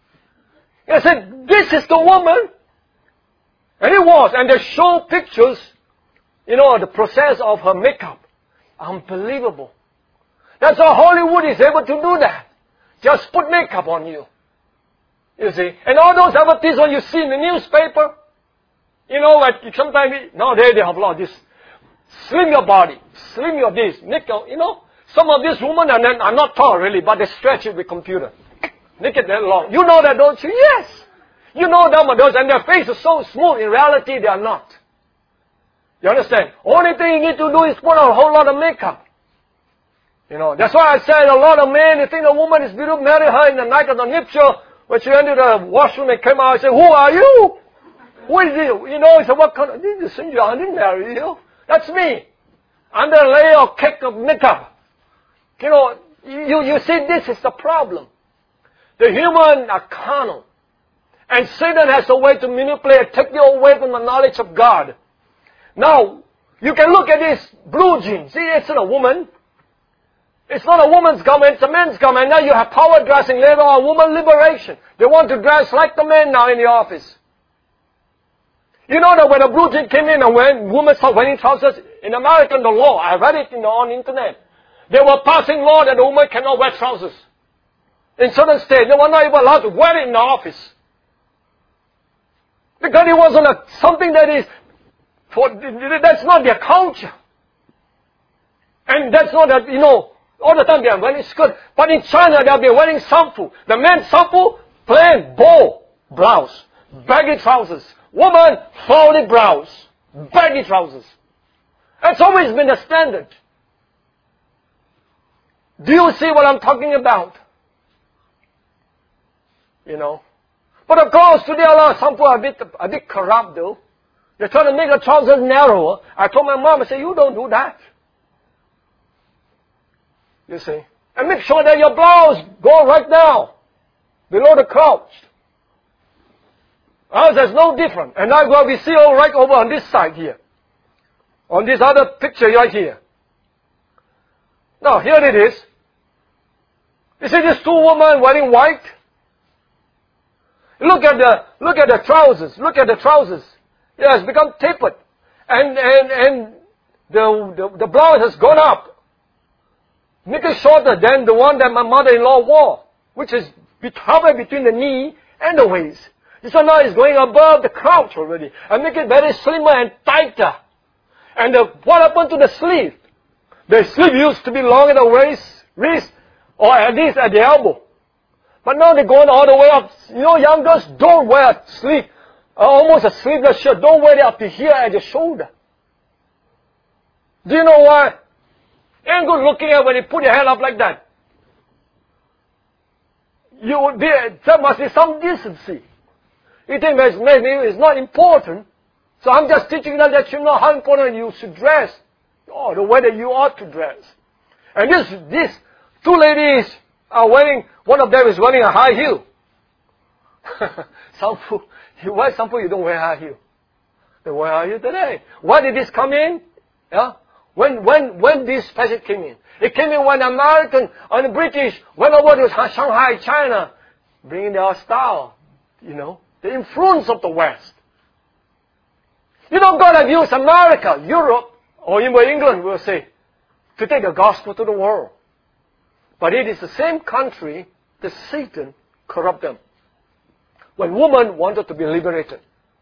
I said, this is the woman. And it was. And they show pictures, the process of her makeup. Unbelievable. That's how Hollywood is able to do that. Just put makeup on you. You see. And all those advertisements you see in the newspaper, like sometimes, nowadays they have a lot of this. Slim your body. Slim your this. Make some of these women are not tall really, but they stretch it with computer. Make it that long. You know that, don't you? Yes. You know them and those, and their face is so smooth. In reality, they are not. You understand? Only thing you need to do is put on a whole lot of makeup. That's why I said a lot of men, they think a woman is beautiful, marry her in the night of the nuptial. When she entered the washroom and came out, I said, who are you? Who is you? He said, what kind of, this is St. John, I didn't marry you. That's me. Under a layer of cake of makeup. You see, this is the problem. The human are carnal. And Satan has a way to manipulate, take you away from the knowledge of God. Now, you can look at this blue jean. See, it's not a woman. It's not a woman's garment, it's a man's garment. Now you have power dressing later on, woman liberation. They want to dress like the men now in the office. You know that when the blue jean came in and when women start wearing trousers, in America, the law, I read it on the internet. They were passing law that the woman cannot wear trousers. In certain states, they were not even allowed to wear it in the office. Because it wasn't something that is, that's not their culture. And that's not that, all the time they are wearing skirt. But in China, they'll be wearing samfu. The men samfu, plain, bow, blouse, baggy trousers. Woman, flowy blouse, baggy trousers. That's always been the standard. Do you see what I'm talking about? But of course, today a lot of samfu are a bit corrupt though. They're trying to make the trousers narrower. I told my mom, I said, you don't do that. You see. And make sure that your blouse go right now, below the crotch. Else there's no difference. And that's what we see all right over on this side here. On this other picture right here. Now, here it is. You see these two women wearing white? Look at the trousers. Look at the trousers. It has become tapered. and the blouse has gone up. Make it shorter than the one that my mother-in-law wore, which is halfway between the knee and the waist. This one now is going above the crouch already. And make it very slimmer and tighter. And what happened to the sleeve? The sleeve used to be long at the wrist, or at least at the elbow. But now they're going all the way up. You know, young girls don't wear a sleeve, almost a sleeveless shirt. Don't wear it up to here at your shoulder. Do you know why? Ain't good looking at when you put your hand up like that. There must be some decency. You think maybe it's not important. So I'm just teaching you that you know how important you should dress. Oh, the way that you ought to dress. And these two ladies are wearing, one of them is wearing a high heel. You wear some you don't wear high heel. They wear high heel today. Why did this come in? Yeah? When this fashion came in? It came in when the American and the British went over to Shanghai, China, bringing their style, you know, the influence of the West. You know, God has used America, Europe, or even England, we'll say, to take the gospel to the world. But it is the same country that Satan corrupted them. When women wanted to be liberated.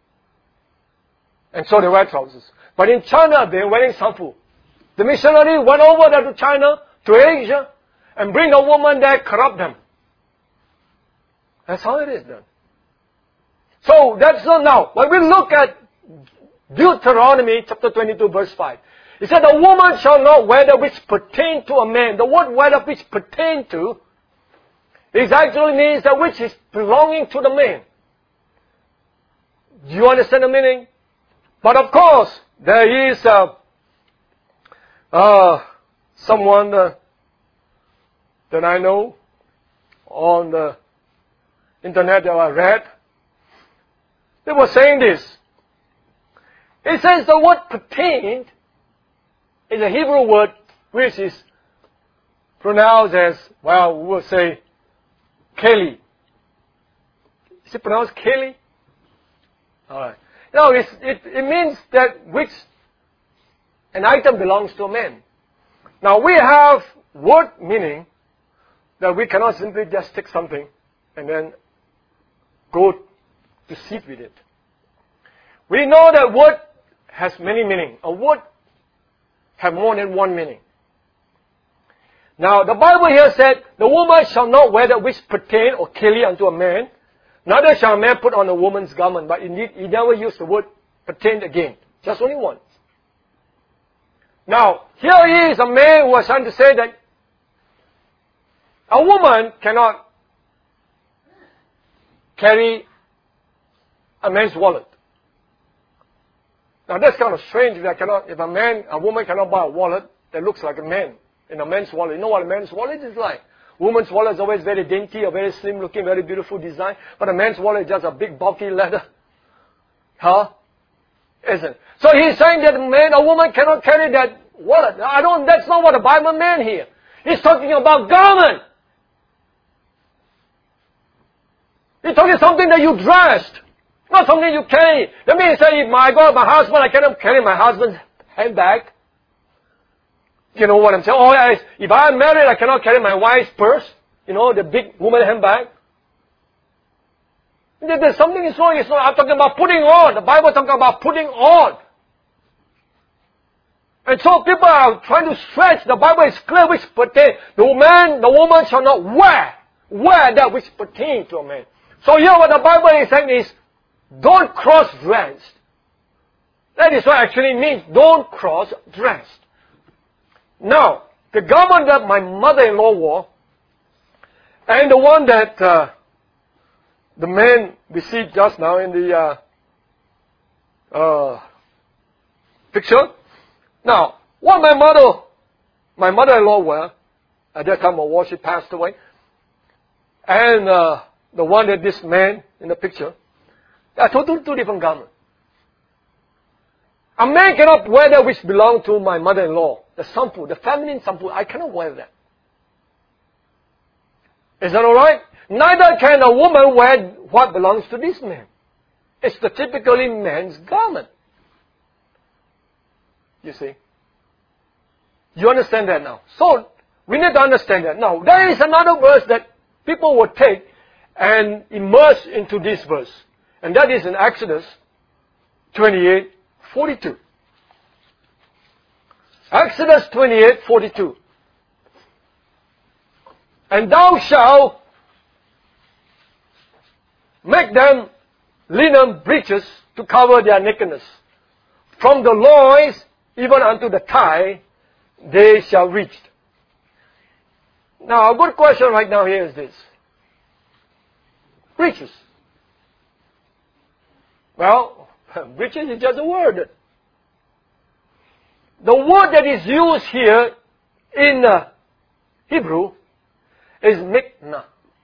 And so they wear trousers. But in China, they're wearing samfu. The missionary went over there to China, to Asia, and bring a woman there, corrupt them. That's how it is done. So that's not now. When we look at Deuteronomy chapter 22 verse 5, it said, the woman shall not wear that which pertain to a man. The word wear that which pertain to is actually means that which is belonging to the man. Do you understand the meaning? But of course, there is someone that I know on the internet that I read. They were saying this. It says the word pertained is a Hebrew word which is pronounced as, well, we will say, Keli. Is it pronounced Keli? Alright. No, it means that which an item belongs to a man. Now we have word meaning that we cannot simply just take something and then go to sit with it. We know that word has many meanings. A word has more than one meaning. Now the Bible here said, the woman shall not wear that which pertain or keli unto a man, neither shall a man put on a woman's garment. But indeed, he never used the word pertain again. Just only once. Now, here is a man who was trying to say that a woman cannot carry a man's wallet. Now that's kind of strange if a woman cannot buy a wallet that looks like a man in a man's wallet. You know what a man's wallet is like? Woman's wallet is always very dainty, a very slim looking, very beautiful design. But a man's wallet is just a big bulky leather. Huh? Isn't? So he's saying that a woman cannot carry that wallet. That's not what the Bible meant here. He's talking about garment. He's talking something that you dressed. Not something you carry. That means say, if I go with my husband, I cannot carry my husband's handbag. You know what I'm saying? Oh, yes. If I am married, I cannot carry my wife's purse. You know, the big woman handbag. There's something is wrong. I'm talking about putting on. The Bible is talking about putting on. And so people are trying to stretch. The Bible is clear which pertain. The woman shall not wear that which pertains to a man. So here what the Bible is saying is, don't cross-dress. That is what it actually means. Don't cross-dress. Now, the garment that my mother-in-law wore, and the one that the man we see just now in the picture. Now, what my mother-in-law wore, at that time of war, she passed away, and the one that this man in the picture, they are totally two different garments. A man cannot wear that which belongs to my mother-in-law. The sampu, the feminine sampu, I cannot wear that. Is that alright? Neither can a woman wear what belongs to this man. It's the typically man's garment. You see? You understand that now? So, we need to understand that. Now, there is another verse that people will take and immerse into this verse. And that is in Exodus 28:42. Exodus 28:42. And thou shalt make them linen breeches to cover their nakedness. From the loins even unto the thigh they shall reach. Now, a good question right now here is this. Breeches. Well, breeches is just a word. The word that is used here in Hebrew is mikna.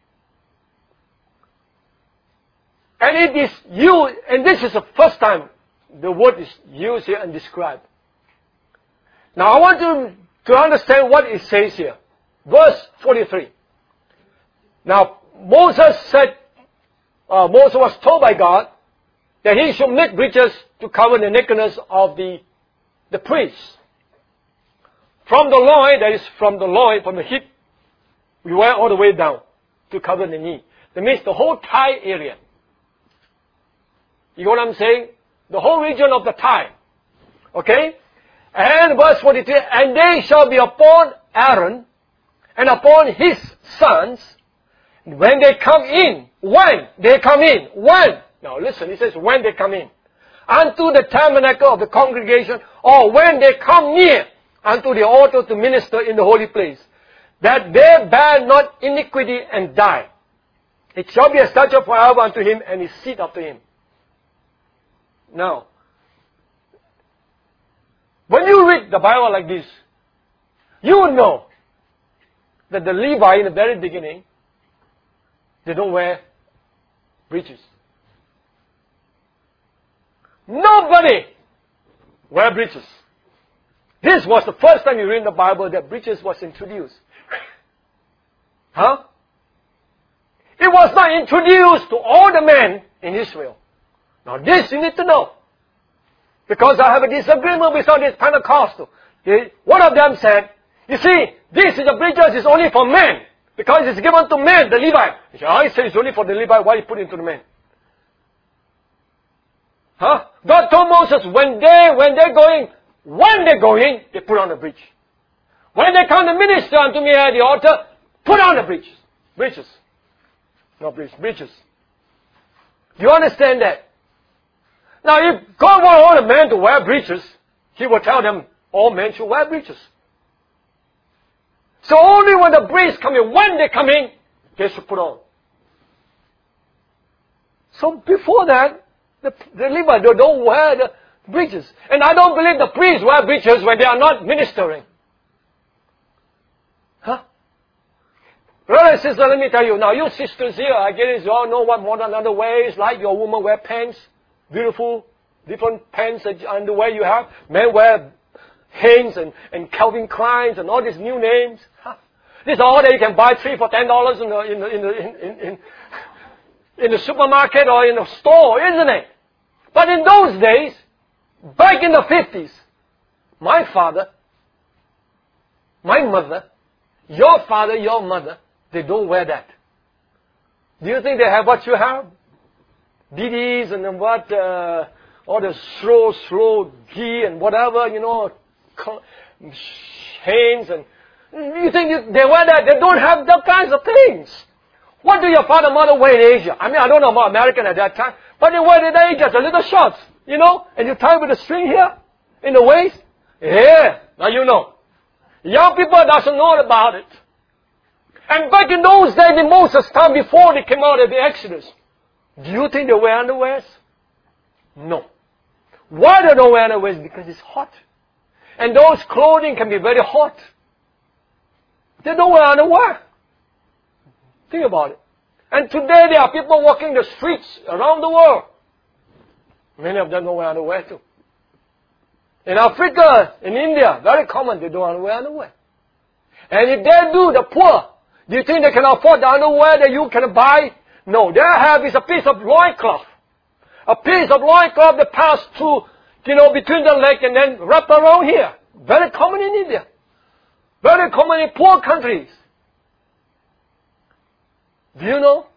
And it is used, and this is the first time the word is used here and described. Now I want you to understand what it says here. Verse 43. Now Moses was told by God that he should make breeches to cover the nakedness of the priests. From the loin, that is from the loin, from the hip, we wear all the way down to cover the knee. That means the whole thigh area. You know what I'm saying? The whole region of the thigh. Okay? And verse 43, and they shall be upon Aaron and upon his sons when they come in. When they come in. When? Now listen, it says when they come in. Unto the tabernacle of the congregation, or when they come near unto the altar to minister in the holy place, that they bear not iniquity and die. It shall be a statute forever unto him and his seed after him. Now, when you read the Bible like this, you will know that the Levi in the very beginning, they don't wear breeches. Nobody wear breeches. This was the first time you read in the Bible that breeches was introduced. Huh? It was not introduced to all the men in Israel. Now this you need to know. Because I have a disagreement with all these Pentecostals. One of them said, you see, this is the breeches is only for men. Because it's given to men, the Levite. I say it's only for the Levite, why you put it into the men? Huh? God told Moses when they're going, they put on the breech. When they come to minister unto me at the altar, put on the breeches. Breeches. No breeches. Do you understand that? Now if God wants all the men to wear breeches, He will tell them all men should wear breeches. So only when the priests come in, when they come in, they should put on. So before that, the Levites don't wear the breeches. And I don't believe the priests wear breeches when they are not ministering. Huh? Brother and sister, let me tell you, now you sisters here, I guess you all know what modern underwear is like. Your woman wear pants, beautiful, different pants and underwear you have. Men wear Hanes and Calvin Kleins and all these new names. Huh? These are all that you can buy $3 for $10 in the supermarket or in the store, isn't it? But in those days, back in the 50s, my father, my mother, your father, your mother, they don't wear that. Do you think they have what you have? DDs and then what, all the slow ghee and whatever, Hanes and... You think they wear that? They don't have that kinds of things. What do your father and mother wear in Asia? I mean, I don't know about American at that time, but they wear in Asia, the little shorts, and you tie with a string here, in the waist. Yeah, now you know. Young people doesn't know about it. And back in those days, in Moses' time, before they came out of the Exodus, do you think they wear underwears? No. Why they don't wear underwears? Because it's hot. And those clothing can be very hot. They don't wear underwear. Think about it. And today there are people walking the streets around the world. Many of them don't wear underwear too. In Africa, in India, very common, they don't wear underwear. And if they do, the poor, do you think they can afford the underwear that you can buy? No, they have is a piece of loincloth. A piece of loincloth that passed through between the leg and then wrap around here. Very common in India. Very common in poor countries. Do you know?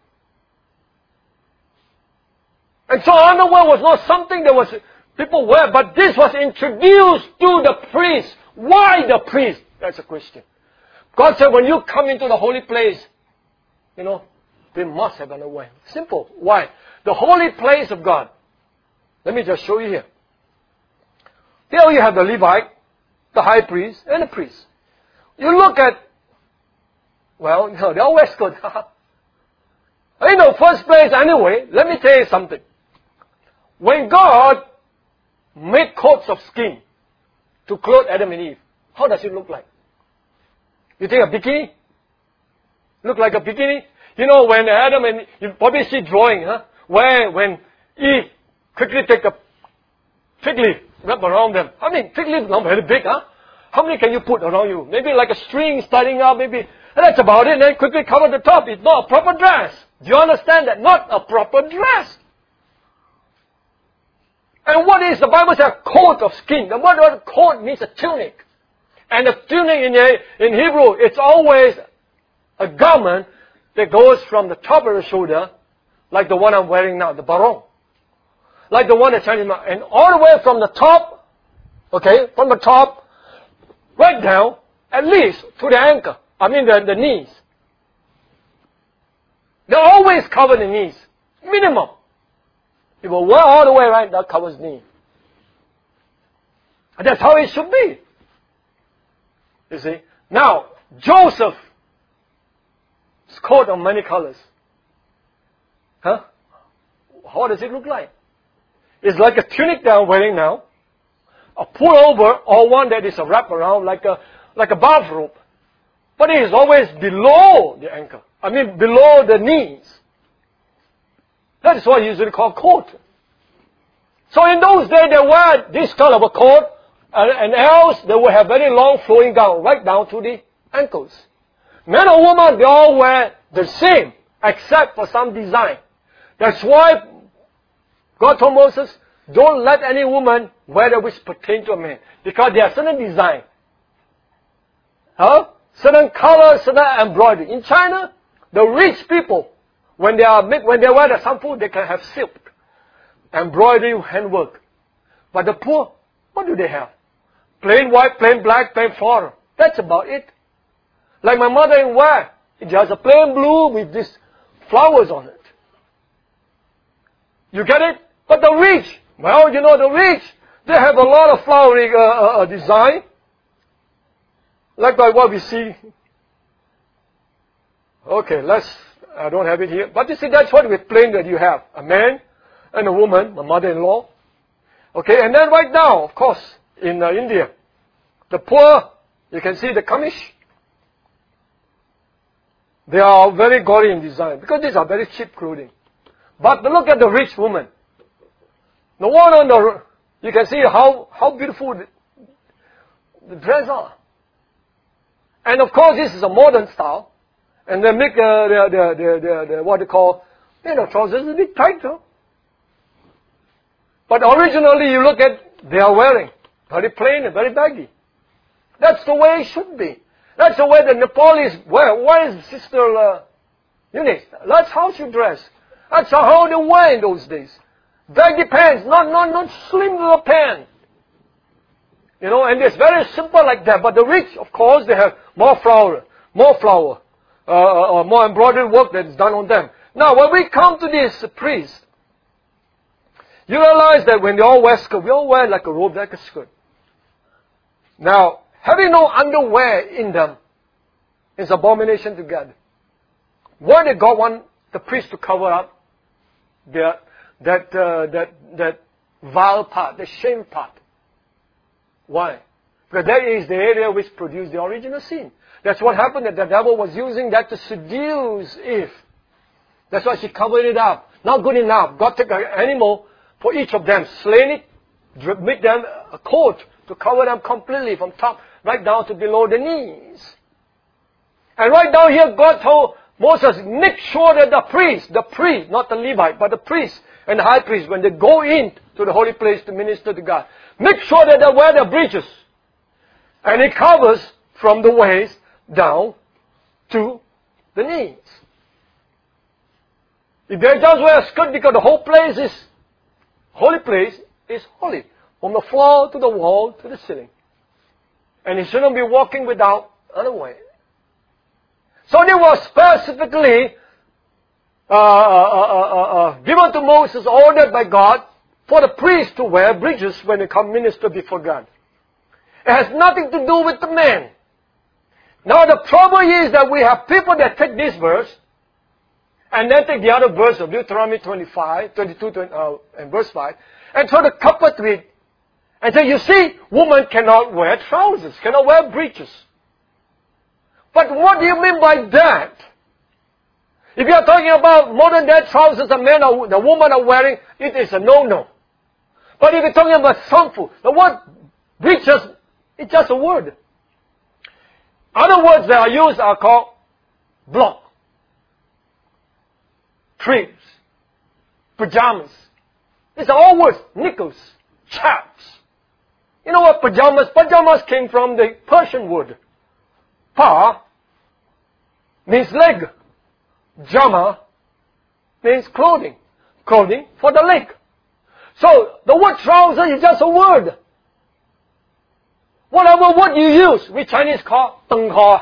And so underwear was not something that was people wear, but this was introduced to the priest. Why the priest? That's a question. God said, when you come into the holy place, they must have underwear. Simple. Why? The holy place of God. Let me just show you here. Here you have the Levite, the high priest, and the priest. You look at, they're always good. In the first place anyway, let me tell you something. When God made coats of skin to clothe Adam and Eve, how does it look like? You think a bikini? Look like a bikini? When Adam and you probably see drawing, where when Eve quickly take a fig leaf, wrap around them. I mean, fig leaf is not very big, How many can you put around you? Maybe like a string starting up, maybe. And that's about it. And then quickly cover the top. It's not a proper dress. Do you understand that? Not a proper dress. And what is the Bible says? A coat of skin. The word coat means a tunic. And the tunic in Hebrew, it's always a garment that goes from the top of the shoulder, like the one I'm wearing now, the barong. Like the one that's Chinese, and all the way from the top, from the top, right down, at least to the ankle. The knees. They always cover the knees. Minimum. You will wear all the way right, that covers knee. And that's how it should be. You see? Now, Joseph's coat of many colors. How does it look like? It's like a tunic that I'm wearing now, a pullover, or one that is a wrap around like a bathrobe. But it is always below the ankle. Below the knees. That is what you usually call coat. So in those days, they wear this kind of a coat, and else they will have very long flowing gown, right down to the ankles. Men or women, they all wear the same, except for some design. That's why God told Moses, don't let any woman wear that which pertain to a man. Because there are certain design. Certain color, certain embroidery. In China, the rich people, when they wear the sampo, they can have silk, embroidery, handwork. But the poor, what do they have? Plain white, plain black, plain floral. That's about it. Like my mother-in-law, it has a plain blue with these flowers on it. You get it? But the rich, the rich, they have a lot of flowery design. Like what we see. I don't have it here. But you see, that's what we're plain that you have. A man and a woman, a mother-in-law. And then right now, of course, in India, the poor, you can see the Kamish. They are very gaudy in design because these are very cheap clothing. But look at the rich woman. The one on you can see how beautiful the dress are. And of course, this is a modern style. And they make the what they call, trousers a bit tighter. But originally, you look at, they are wearing very plain and very baggy. That's the way it should be. That's the way the Nepalese wear. Why is Sister Eunice? That's how she dress. That's how they wear in those days. Baggy pants, not slim little pants. And it's very simple like that. But the rich, of course, they have more flower, more embroidery work that is done on them. Now, when we come to this priest, you realize that when they all wear skirt, we all wear like a robe, like a skirt. Now, having no underwear in them is abomination to God. Why did God want the priest to cover up that vile part, the shame part? Why? Because that is the area which produced the original sin. That's what happened, that the devil was using that to seduce Eve. That's why she covered it up. Not good enough. God took an animal for each of them, slain it, make them a coat to cover them completely from top right down to below the knees. And right down here, God told Moses, make sure that the priest, not the Levite, but the priest and the high priest, when they go in to the holy place to minister to God, make sure that they wear their breeches. And it covers from the waist down to the knees. If they just wear a skirt, because the whole place is, holy place is holy. From the floor to the wall to the ceiling. And he shouldn't be walking without underwear. So they were specifically given to Moses, ordered by God, for the priest to wear breeches when they come minister before God. It has nothing to do with the man. Now the trouble is that we have people that take this verse and then take the other verse of Deuteronomy 22, and verse 5 and try to couple to it and say, you see, women cannot wear trousers, cannot wear breeches. But what do you mean by that? If you are talking about modern day trousers the women are wearing, it is a no-no. But if you're talking about harmful, the word breeches, it's just a word. Other words that are used are called block, trims, pajamas. These are all words. Knickers, chaps. You know what pajamas? Pajamas came from the Persian word. Pa means leg. Jama means clothing. Clothing for the leg. So the word trouser is just a word. Whatever word you use, we Chinese call deng hua.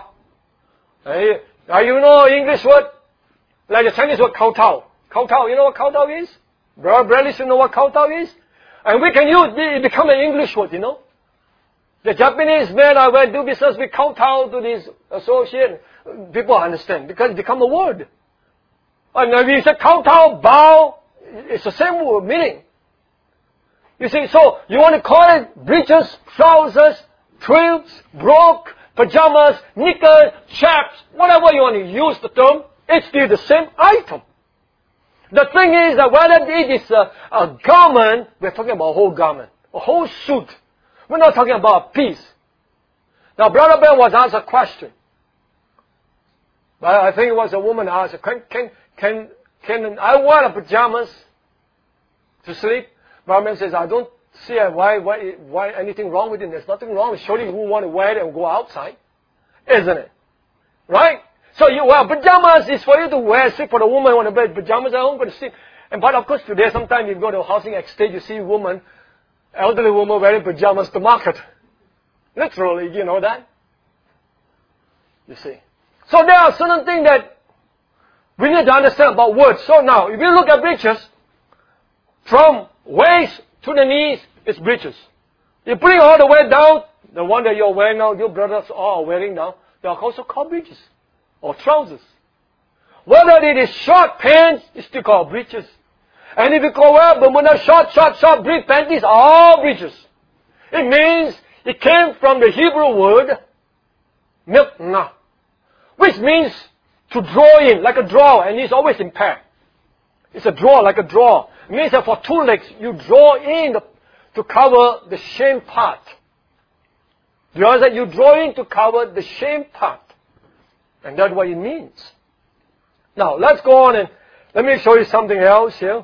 You know English word? Like the Chinese word kao tao. Kao tao, you know what kao tao is? Bradley should know what kao tao is. And we can use it become an English word, you know. The Japanese men are going to do business with kao tao to this association. People understand because it become a word. And if you say kao tao, bow, it's the same word, meaning. You see, so you want to call it breeches, trousers, trims, brogue, pajamas, knickers, chaps, whatever you want to use the term, it's still the same item. The thing is that whether it is a garment, we're talking about a whole garment, a whole suit. We're not talking about a piece. Now, Brother Ben was asked a question. But I think it was a woman asked, can I wear the pajamas to sleep? Brother Ben says, I don't see why anything wrong with it. There's nothing wrong. Surely you won't want to wear it and go outside. Isn't it? Right? So you wear pajamas is for you to wear. Sleep for the woman who want to wear pajamas at home, go to sleep. But of course today, sometimes you go to a housing estate, you see women, elderly woman wearing pajamas to market. Literally, you know that? You see. So there are certain things that we need to understand about words. So now, if you look at breeches, from waist to the knees, it's breeches. You bring it all the way down, the one that you're wearing now, your brothers all are wearing now, they are also called breeches or trousers. Whether it is short pants, it's still called breeches. And if you go wear Bermuda short brief panties, all breeches. It means it came from the Hebrew word milkna, which means to draw in, like a drawer, and it's always in pair. It's a drawer, like a drawer. It means that for two legs, you draw in to cover the shame part. You understand? You draw in to cover the shame part. And that's what it means. Now, let's go on and let me show you something else here.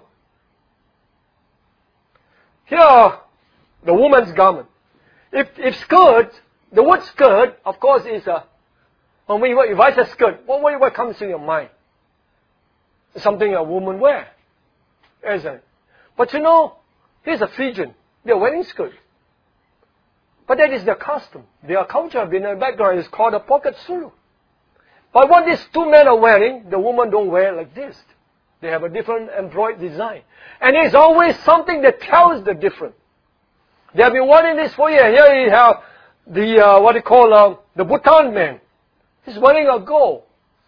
Here are the woman's garment. If skirt, the word skirt, of course, is if I say skirt, what comes to your mind? It's something a woman wear, isn't it? But you know, here's a Fijian. They're wearing skirt. But that is their custom. Their culture in their background is called a pocket sulu. But what these two men are wearing, the woman don't wear like this. They have a different embroidered design. And there's always something that tells the difference. They have been wearing this for years. Here you have the, the Bhutan man. He's wearing a gold.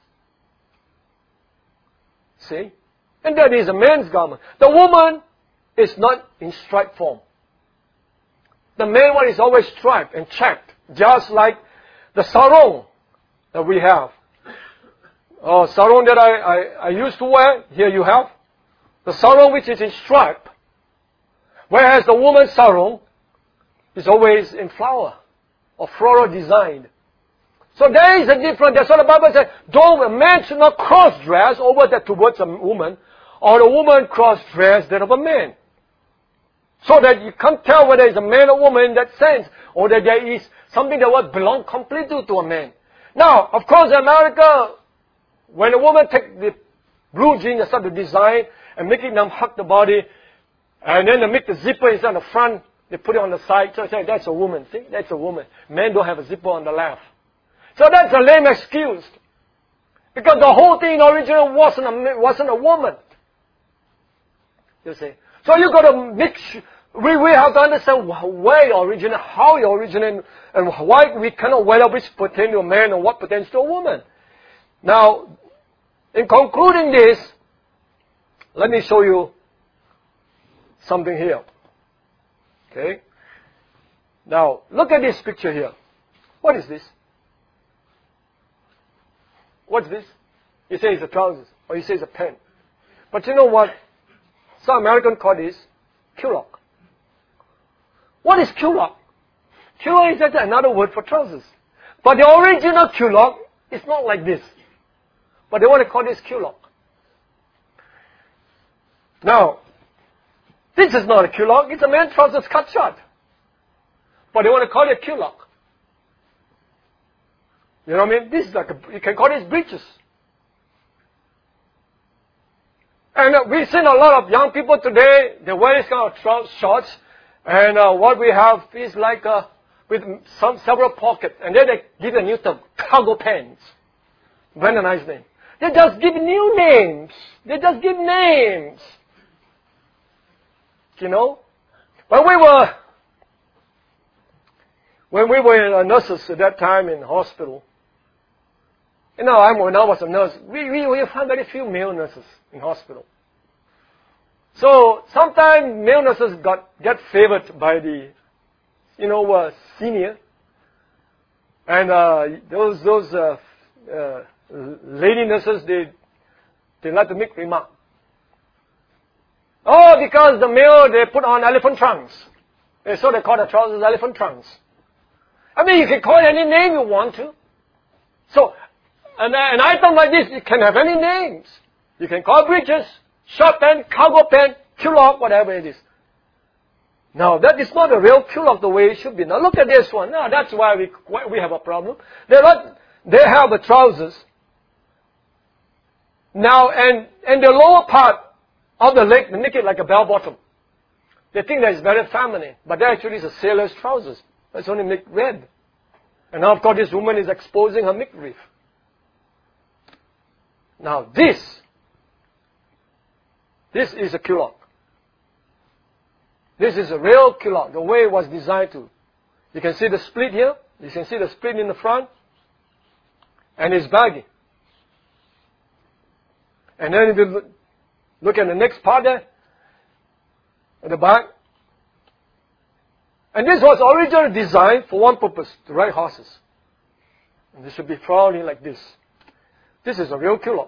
See? And that is a man's garment. The woman is not in striped form. The man one is always striped and checked, just like the sarong that we have. Sarong that I used to wear, here you have. The sarong which is in stripe. Whereas the woman's sarong is always in flower or floral design. So there is a difference. That's what the Bible says. A man should not cross-dress over that towards a woman, or a woman cross-dressed that of a man. So that you can't tell whether it's a man or woman in that sense, or that there is something that will belong completely to a man. Now, of course, in America, when a woman takes the blue jeans and start to design and making them hug the body, and then they make the zipper instead on the front, they put it on the side. So I say, that's a woman. See, that's a woman. Men don't have a zipper on the left. So that's a lame excuse. Because the whole thing originally wasn't a woman. You see. So you got to mix. We have to understand where you originate, how you originate, and why we cannot whether which pertains to a man or what pertains to a woman. Now, in concluding this, let me show you something here. Okay? Now, look at this picture here. What is this? What's this? You say it's a trousers, or you say it's a pen. But you know what? Some Americans call this culotte. What is culotte? Culotte is just another word for trousers. But the original culotte is not like this. But they want to call this culotte. Now, this is not a culotte. It's a man's trousers cut short. But they want to call it a culotte. You know what I mean? This is like you can call this breeches. And we've seen a lot of young people today, they wear this kind of shorts. And what we have is like with several pockets. And then they give a new term, cargo pants. Very nice name. They just give new names. They just give names. You know? When we were nurses at that time in hospital, you know, when I was a nurse, we found very few male nurses in hospital. So sometimes male nurses get favored by the, senior, and those lady nurses they like to make remark. Oh, because the male they put on elephant trunks, and so they call the trousers elephant trunks. I mean, you can call it any name you want to. So, an item like this, it can have any names. You can call it breeches, short pant, cargo pant, culotte, whatever it is. Now, that is not a real culotte the way it should be. Now, look at this one. Now, that's why we have a problem. They have the trousers. Now, and the lower part of the leg, they make it like a bell bottom. They think that is very feminine, but that actually is a sailor's trousers. It's only made red. And now, of course, this woman is exposing her midriff. Now, this is a culotte. This is a real culotte, the way it was designed to. You can see the split here. You can see the split in the front. And it's baggy. And then if you look at the next part there, at the back. And this was originally designed for one purpose, to ride horses. And this should be probably like this. This is a real culotte.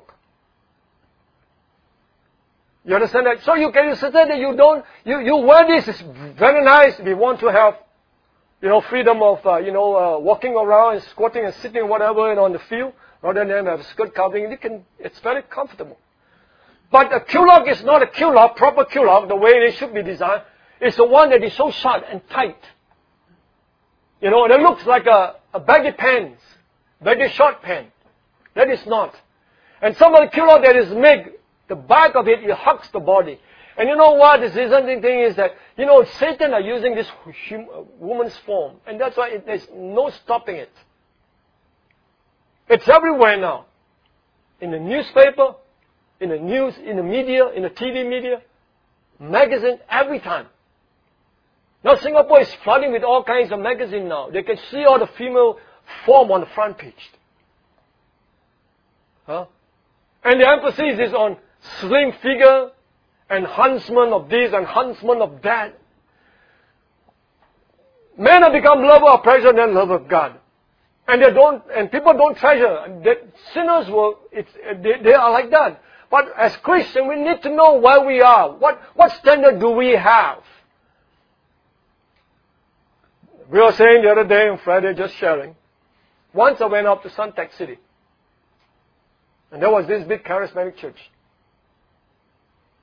You understand that? So you can say that you wear this, it's very nice. We want to have, freedom of, walking around and squatting and sitting, whatever, on the field, rather than have a skirt covering. It's very comfortable. But a culotte is not a culotte, proper culotte, the way it should be designed. It's the one that is so short and tight. And it looks like a baggy pants, baggy short pant. That is not. And some of the culotte that is made, the back of it hugs the body. And you know what? This interesting thing is that, Satan are using this woman's form. And that's why there's no stopping it. It's everywhere now. In the newspaper, in the news, in the media, in the TV media, magazine, every time. Now Singapore is flooding with all kinds of magazines now. They can see all the female form on the front page. Huh? And the emphasis is on slim figure, enhancement of this, enhancement of that. Men have become lover of pleasure than love of God. And people don't treasure. Sinners they are like that. But as Christians, we need to know where we are. What standard do we have? We were saying the other day on Friday, just sharing. Once I went up to Suntec City. And there was this big charismatic church.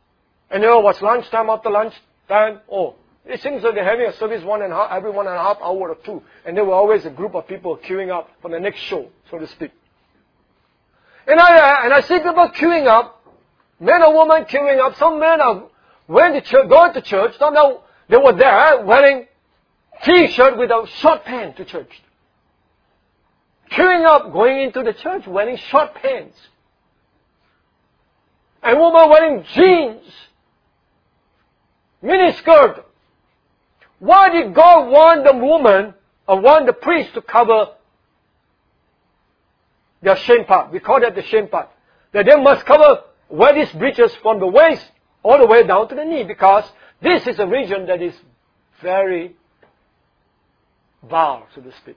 And you know what's lunchtime after lunchtime? Oh, it seems that they're having a service every 1.5 hour or 2. And there were always a group of people queuing up for the next show, so to speak. And I see people queuing up, men or women queuing up. Some men are going to church. Some they were there wearing T-shirt with a short pant to church. Queuing up, going into the church wearing short pants. And woman wearing jeans, mini skirt. Why did God want the woman or want the priest to cover their shame part? We call that the shame part. That they must wear these breeches from the waist all the way down to the knee, because this is a region that is very vile, so to speak.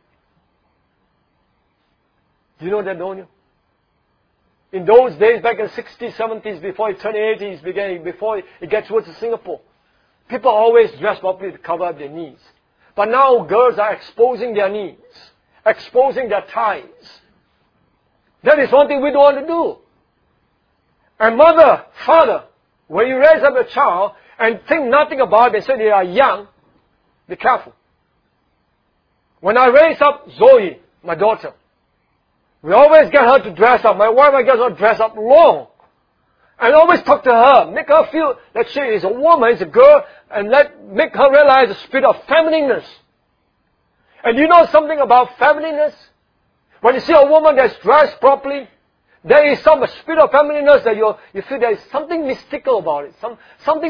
Do you know that, don't you? In those days, back in the 60s, 70s, before it turned 80s, before it gets towards Singapore, people always dress properly to cover up their knees. But now girls are exposing their knees, exposing their thighs. That is one thing we don't want to do. And mother, father, when you raise up a child and think nothing about it and say they are young, be careful. When I raise up Zoe, my daughter, we always get her to dress up. My wife, I get her to dress up long. And always talk to her. Make her feel that she is a woman, is a girl, and make her realize the spirit of feminineness. And you know something about feminineness? When you see a woman that's dressed properly, there is some spirit of feminineness that you feel there is something mystical about it. Something,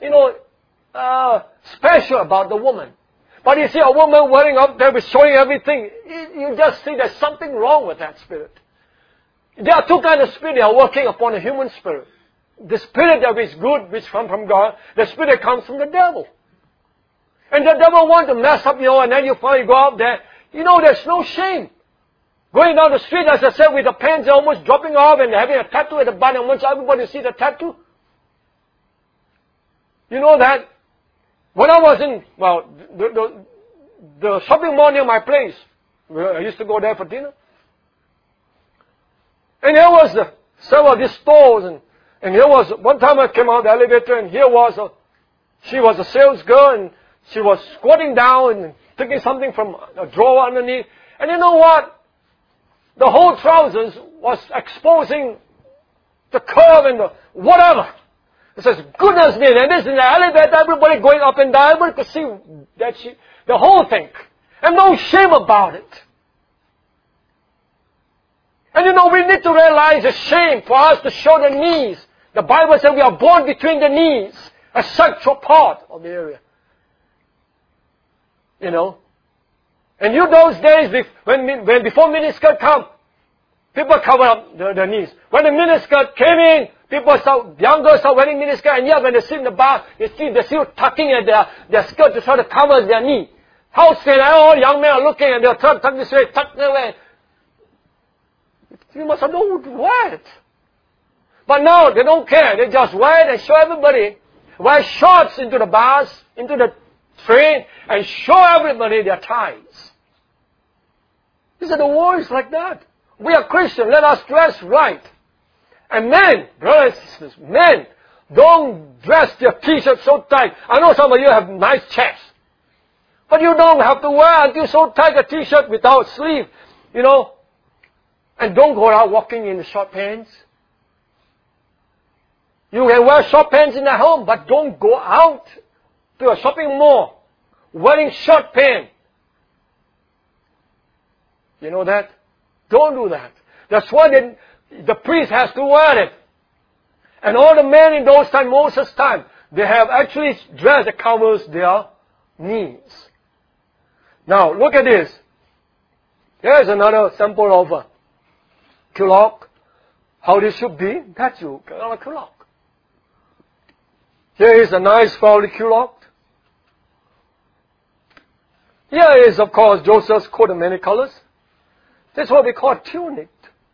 special about the woman. But you see a woman wearing up there with showing everything, you just see there's something wrong with that spirit. There are two kinds of spirit that are working upon a human spirit. The spirit that is good, which comes from God, the spirit that comes from the devil. And the devil wants to mess up, and then you finally go out there, there's no shame. Going down the street, as I said, with the pants almost dropping off and having a tattoo at the bottom, I want everybody to see the tattoo. You know that? When I was in, the shopping mall near my place, I used to go there for dinner. And here was several of these stores, and here was, one time I came out the elevator, and she was a sales girl, and she was squatting down and taking something from a drawer underneath. And you know what? The whole trousers was exposing the curve and the whatever. It says, goodness me, and this in the elevator, everybody going up and down, everybody could see that the whole thing. And no shame about it. And we need to realize the shame for us to show the knees. The Bible says we are born between the knees, a sexual part of the area. And those days, when before miniskirt come, people cover up their knees. When the miniskirt came in, young girls start wearing miniskirt, and yet when they sit in the bar, they're still tucking at their skirt to try to cover their knee. How sad, all young men are looking and they'll tuck this way, tuck that way. You must have known to wear it. But now they don't care. They just wear it and show everybody. Wear shorts into the bars, into the train, and show everybody their thighs. These are the words like that. We are Christians. Let us dress right. And men, brothers and sisters, men, don't dress your T-shirt so tight. I know some of you have nice chests. But you don't have to wear until so tight a T-shirt without sleeve, And don't go out walking in the short pants. You can wear short pants in the home, but don't go out to a shopping mall wearing short pants. You know that? Don't do that. That's why the priest has to wear it. And all the men in those times, Moses' time, they have actually dress that covers their knees. Now, look at this. Here's another sample of a culotte. How this should be. That's a culotte. Here is a nice flowery culotte. Here is, of course, Joseph's coat of many colors. That's what we call tunic.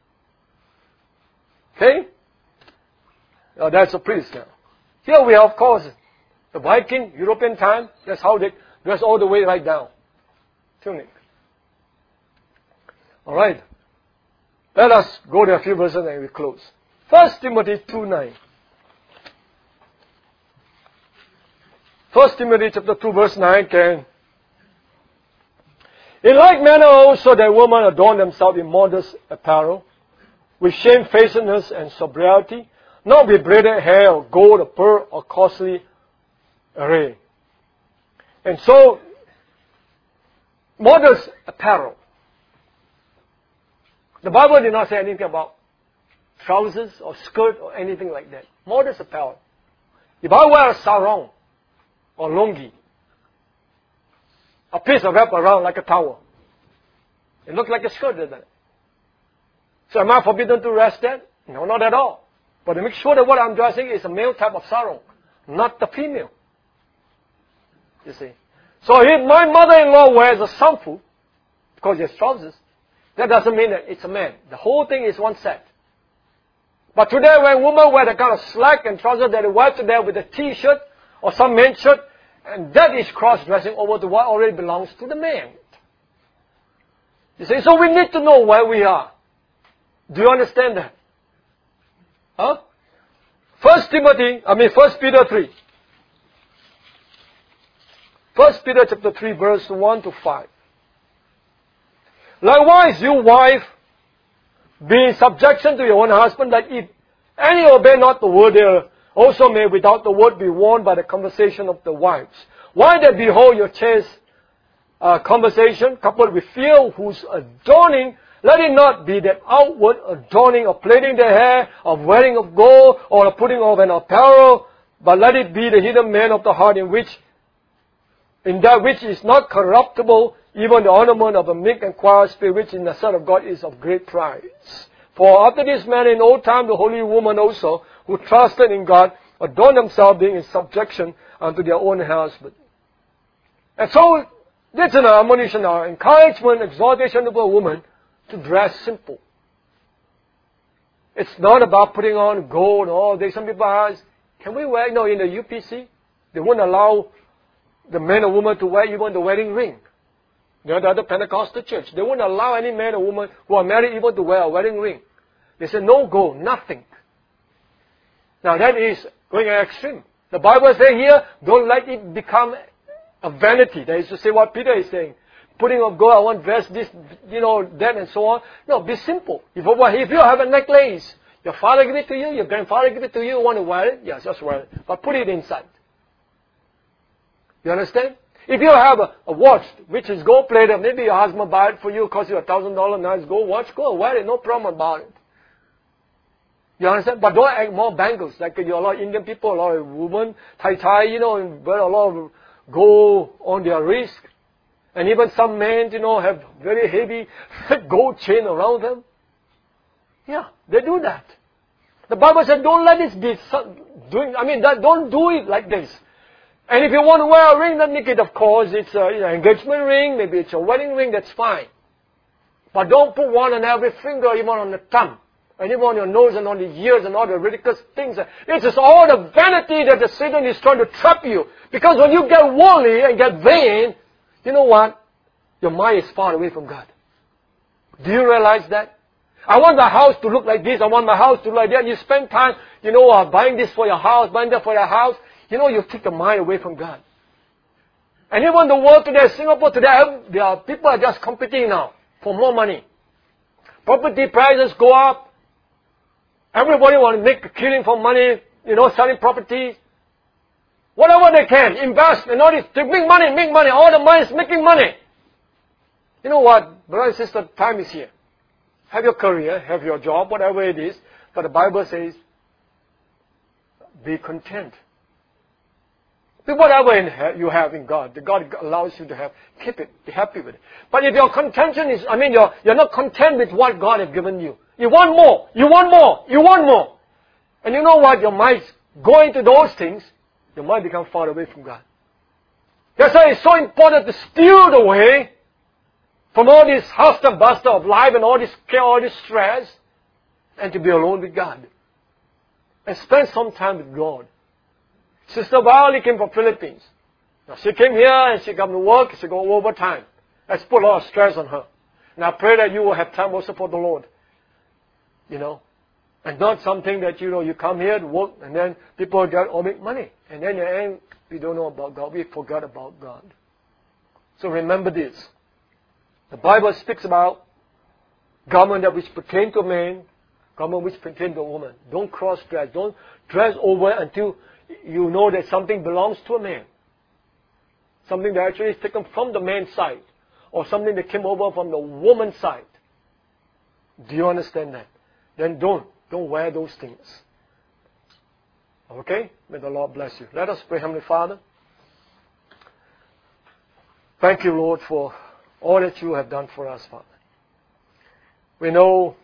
Okay? Now that's a priest now. Here we have, of course, the Viking, European time. That's how they dress all the way right down. Tunic. Alright. Let us go to a few verses and we close. 1 Timothy 2:9. 1 Timothy chapter 2 verse 9 can. In like manner also that women adorn themselves in modest apparel, with shamefacedness and sobriety, not with braided hair or gold or pearl or costly array. And so, modest apparel. The Bible did not say anything about trousers or skirt or anything like that. Modest apparel. If I wear a sarong or lungi, a piece of wrap around like a towel, it looks like a skirt, doesn't it? So am I forbidden to dress that? No, not at all. But to make sure that what I'm dressing is a male type of sarong, not the female. You see. So if my mother-in-law wears a samfu, because he has trousers, that doesn't mean that it's a man. The whole thing is one set. But today when women wear the kind of slack and trousers that they wear today with a t-shirt or some men's shirt, and that is cross-dressing over to what already belongs to the man. You see, so we need to know where we are. Do you understand that? Huh? 1 Peter 3. 1 Peter chapter 3 verse 1 to 5. Likewise, you wife, be in subjection to your own husband, that if any obey not the word, they also may without the word be warned by the conversation of the wives. Why that behold your chaste conversation, coupled with fear, whose adorning, let it not be that outward adorning of plaiting the hair, of wearing of gold, or of putting of an apparel, but let it be the hidden man of the heart, in that which is not corruptible, even the ornament of a meek and quiet spirit, which in the sight of God is of great price. For after this manner in old time the holy women also, who trusted in God, adorned themselves, being in subjection unto their own husband. And so, this is an admonition, an encouragement, exhortation of a woman to dress simple. It's not about putting on gold or all this. Some people ask, can we wear, in the UPC, they won't allow the man or woman to wear even the wedding ring. The other Pentecostal church, they won't allow any man or woman who are married even to wear a wedding ring. They say no gold, nothing. Now that is going an extreme. The Bible says here, don't let it become a vanity. That is to say what Peter is saying. Putting of gold, I want dress this, that and so on. No, be simple. If you have a necklace, your father give it to you, your grandfather give it to you, you want to wear it, yes, just wear it. But put it inside. You understand? If you have a watch which is gold plated, maybe your husband buy it for you, cost you $1,000 nice gold watch, go wear it, no problem about it. You understand? But don't add more bangles, like a lot of Indian people, a lot of women, tie, and wear a lot of gold on their wrist. And even some men, have very heavy gold chain around them. Yeah, they do that. The Bible said, don't let this be don't do it like this. And if you want to wear a ring, then make it, of course, it's an engagement ring, maybe it's a wedding ring, that's fine. But don't put one on every finger, even on the thumb, and even on your nose and on the ears and all the ridiculous things. It's just all the vanity that the Satan is trying to trap you. Because when you get worldly and get vain, you know what? Your mind is far away from God. Do you realize that? I want my house to look like this, I want my house to look like that. You spend time, buying this for your house, buying that for your house. You take the mind away from God. And even the world today, Singapore today, people are just competing now for more money. Property prices go up. Everybody wants to make a killing for money, selling property. Whatever they can, invest in all this, to make money. All the money is making money. You know what, brother and sister, time is here. Have your career, have your job, whatever it is. But the Bible says, be content. Whatever you have in God, God allows you to have, keep it, be happy with it. But if your contention is, you're not content with what God has given you. You want more, you want more, you want more. And you know what, your mind going to those things, your mind becomes far away from God. That's why it's so important to steer away from all this hustle and bustle of life and all this care, all this stress, and to be alone with God. And spend some time with God. Sister Valley came from Philippines. Now she came here and she come to work, she go overtime. That's put a lot of stress on her. And I pray that you will have time also for the Lord. And not something that, you come here to work and then people get or make money. And then in the end, we don't know about God. We forgot about God. So remember this. The Bible speaks about garment that which pertain to man, garment which pertain to a woman. Don't cross-dress. Don't dress over until you know that something belongs to a man. Something that actually is taken from the man's side. Or something that came over from the woman's side. Do you understand that? Then don't wear those things. Okay? May the Lord bless you. Let us pray. Heavenly Father, thank you, Lord, for all that you have done for us, Father. We know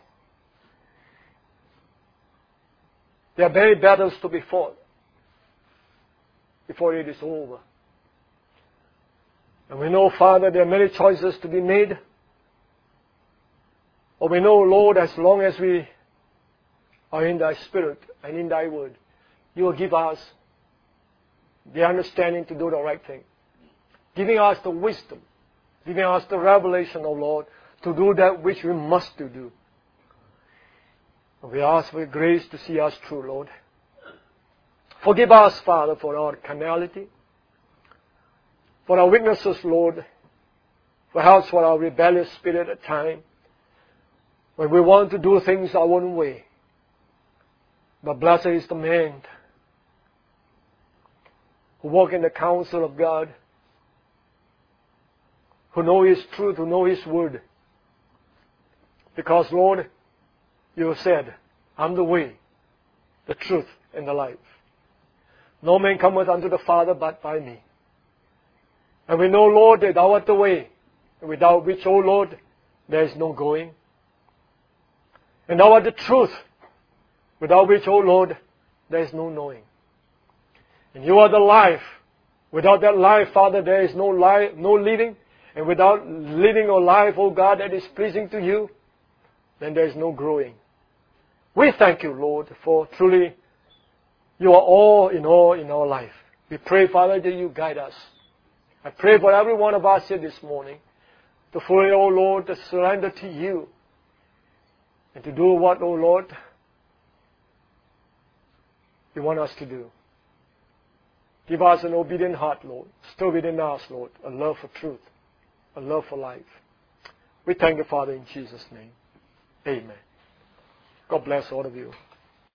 there are many battles to be fought before it is over. And we know, Father, there are many choices to be made. But we know, Lord, as long as we are in Thy Spirit and in Thy Word, you will give us the understanding to do the right thing. Giving us the wisdom, giving us the revelation, O Lord, to do that which we must do. And we ask for your grace to see us through, Lord. Forgive us, Father, for our carnality, for our weaknesses, Lord, perhaps for our rebellious spirit at times, when we want to do things our own way. But blessed is the man who walk in the counsel of God, who know His truth, who know His word. Because, Lord, you have said, I'm the way, the truth, and the life. No man cometh unto the Father but by me. And we know, Lord, that thou art the way, without which, O Lord, there is no going. And thou art the truth, without which, O Lord, there is no knowing. And you are the life. Without that life, Father, there is no life, no living. And without living a life, O God, that is pleasing to you, then there is no growing. We thank you, Lord, for truly you are all in our life. We pray, Father, that you guide us. I pray for every one of us here this morning to fully, O Lord, to surrender to you and to do what, O Lord, you want us to do. Give us an obedient heart, Lord. Stir within us, Lord, a love for truth, a love for life. We thank you, Father, in Jesus' name. Amen. God bless all of you.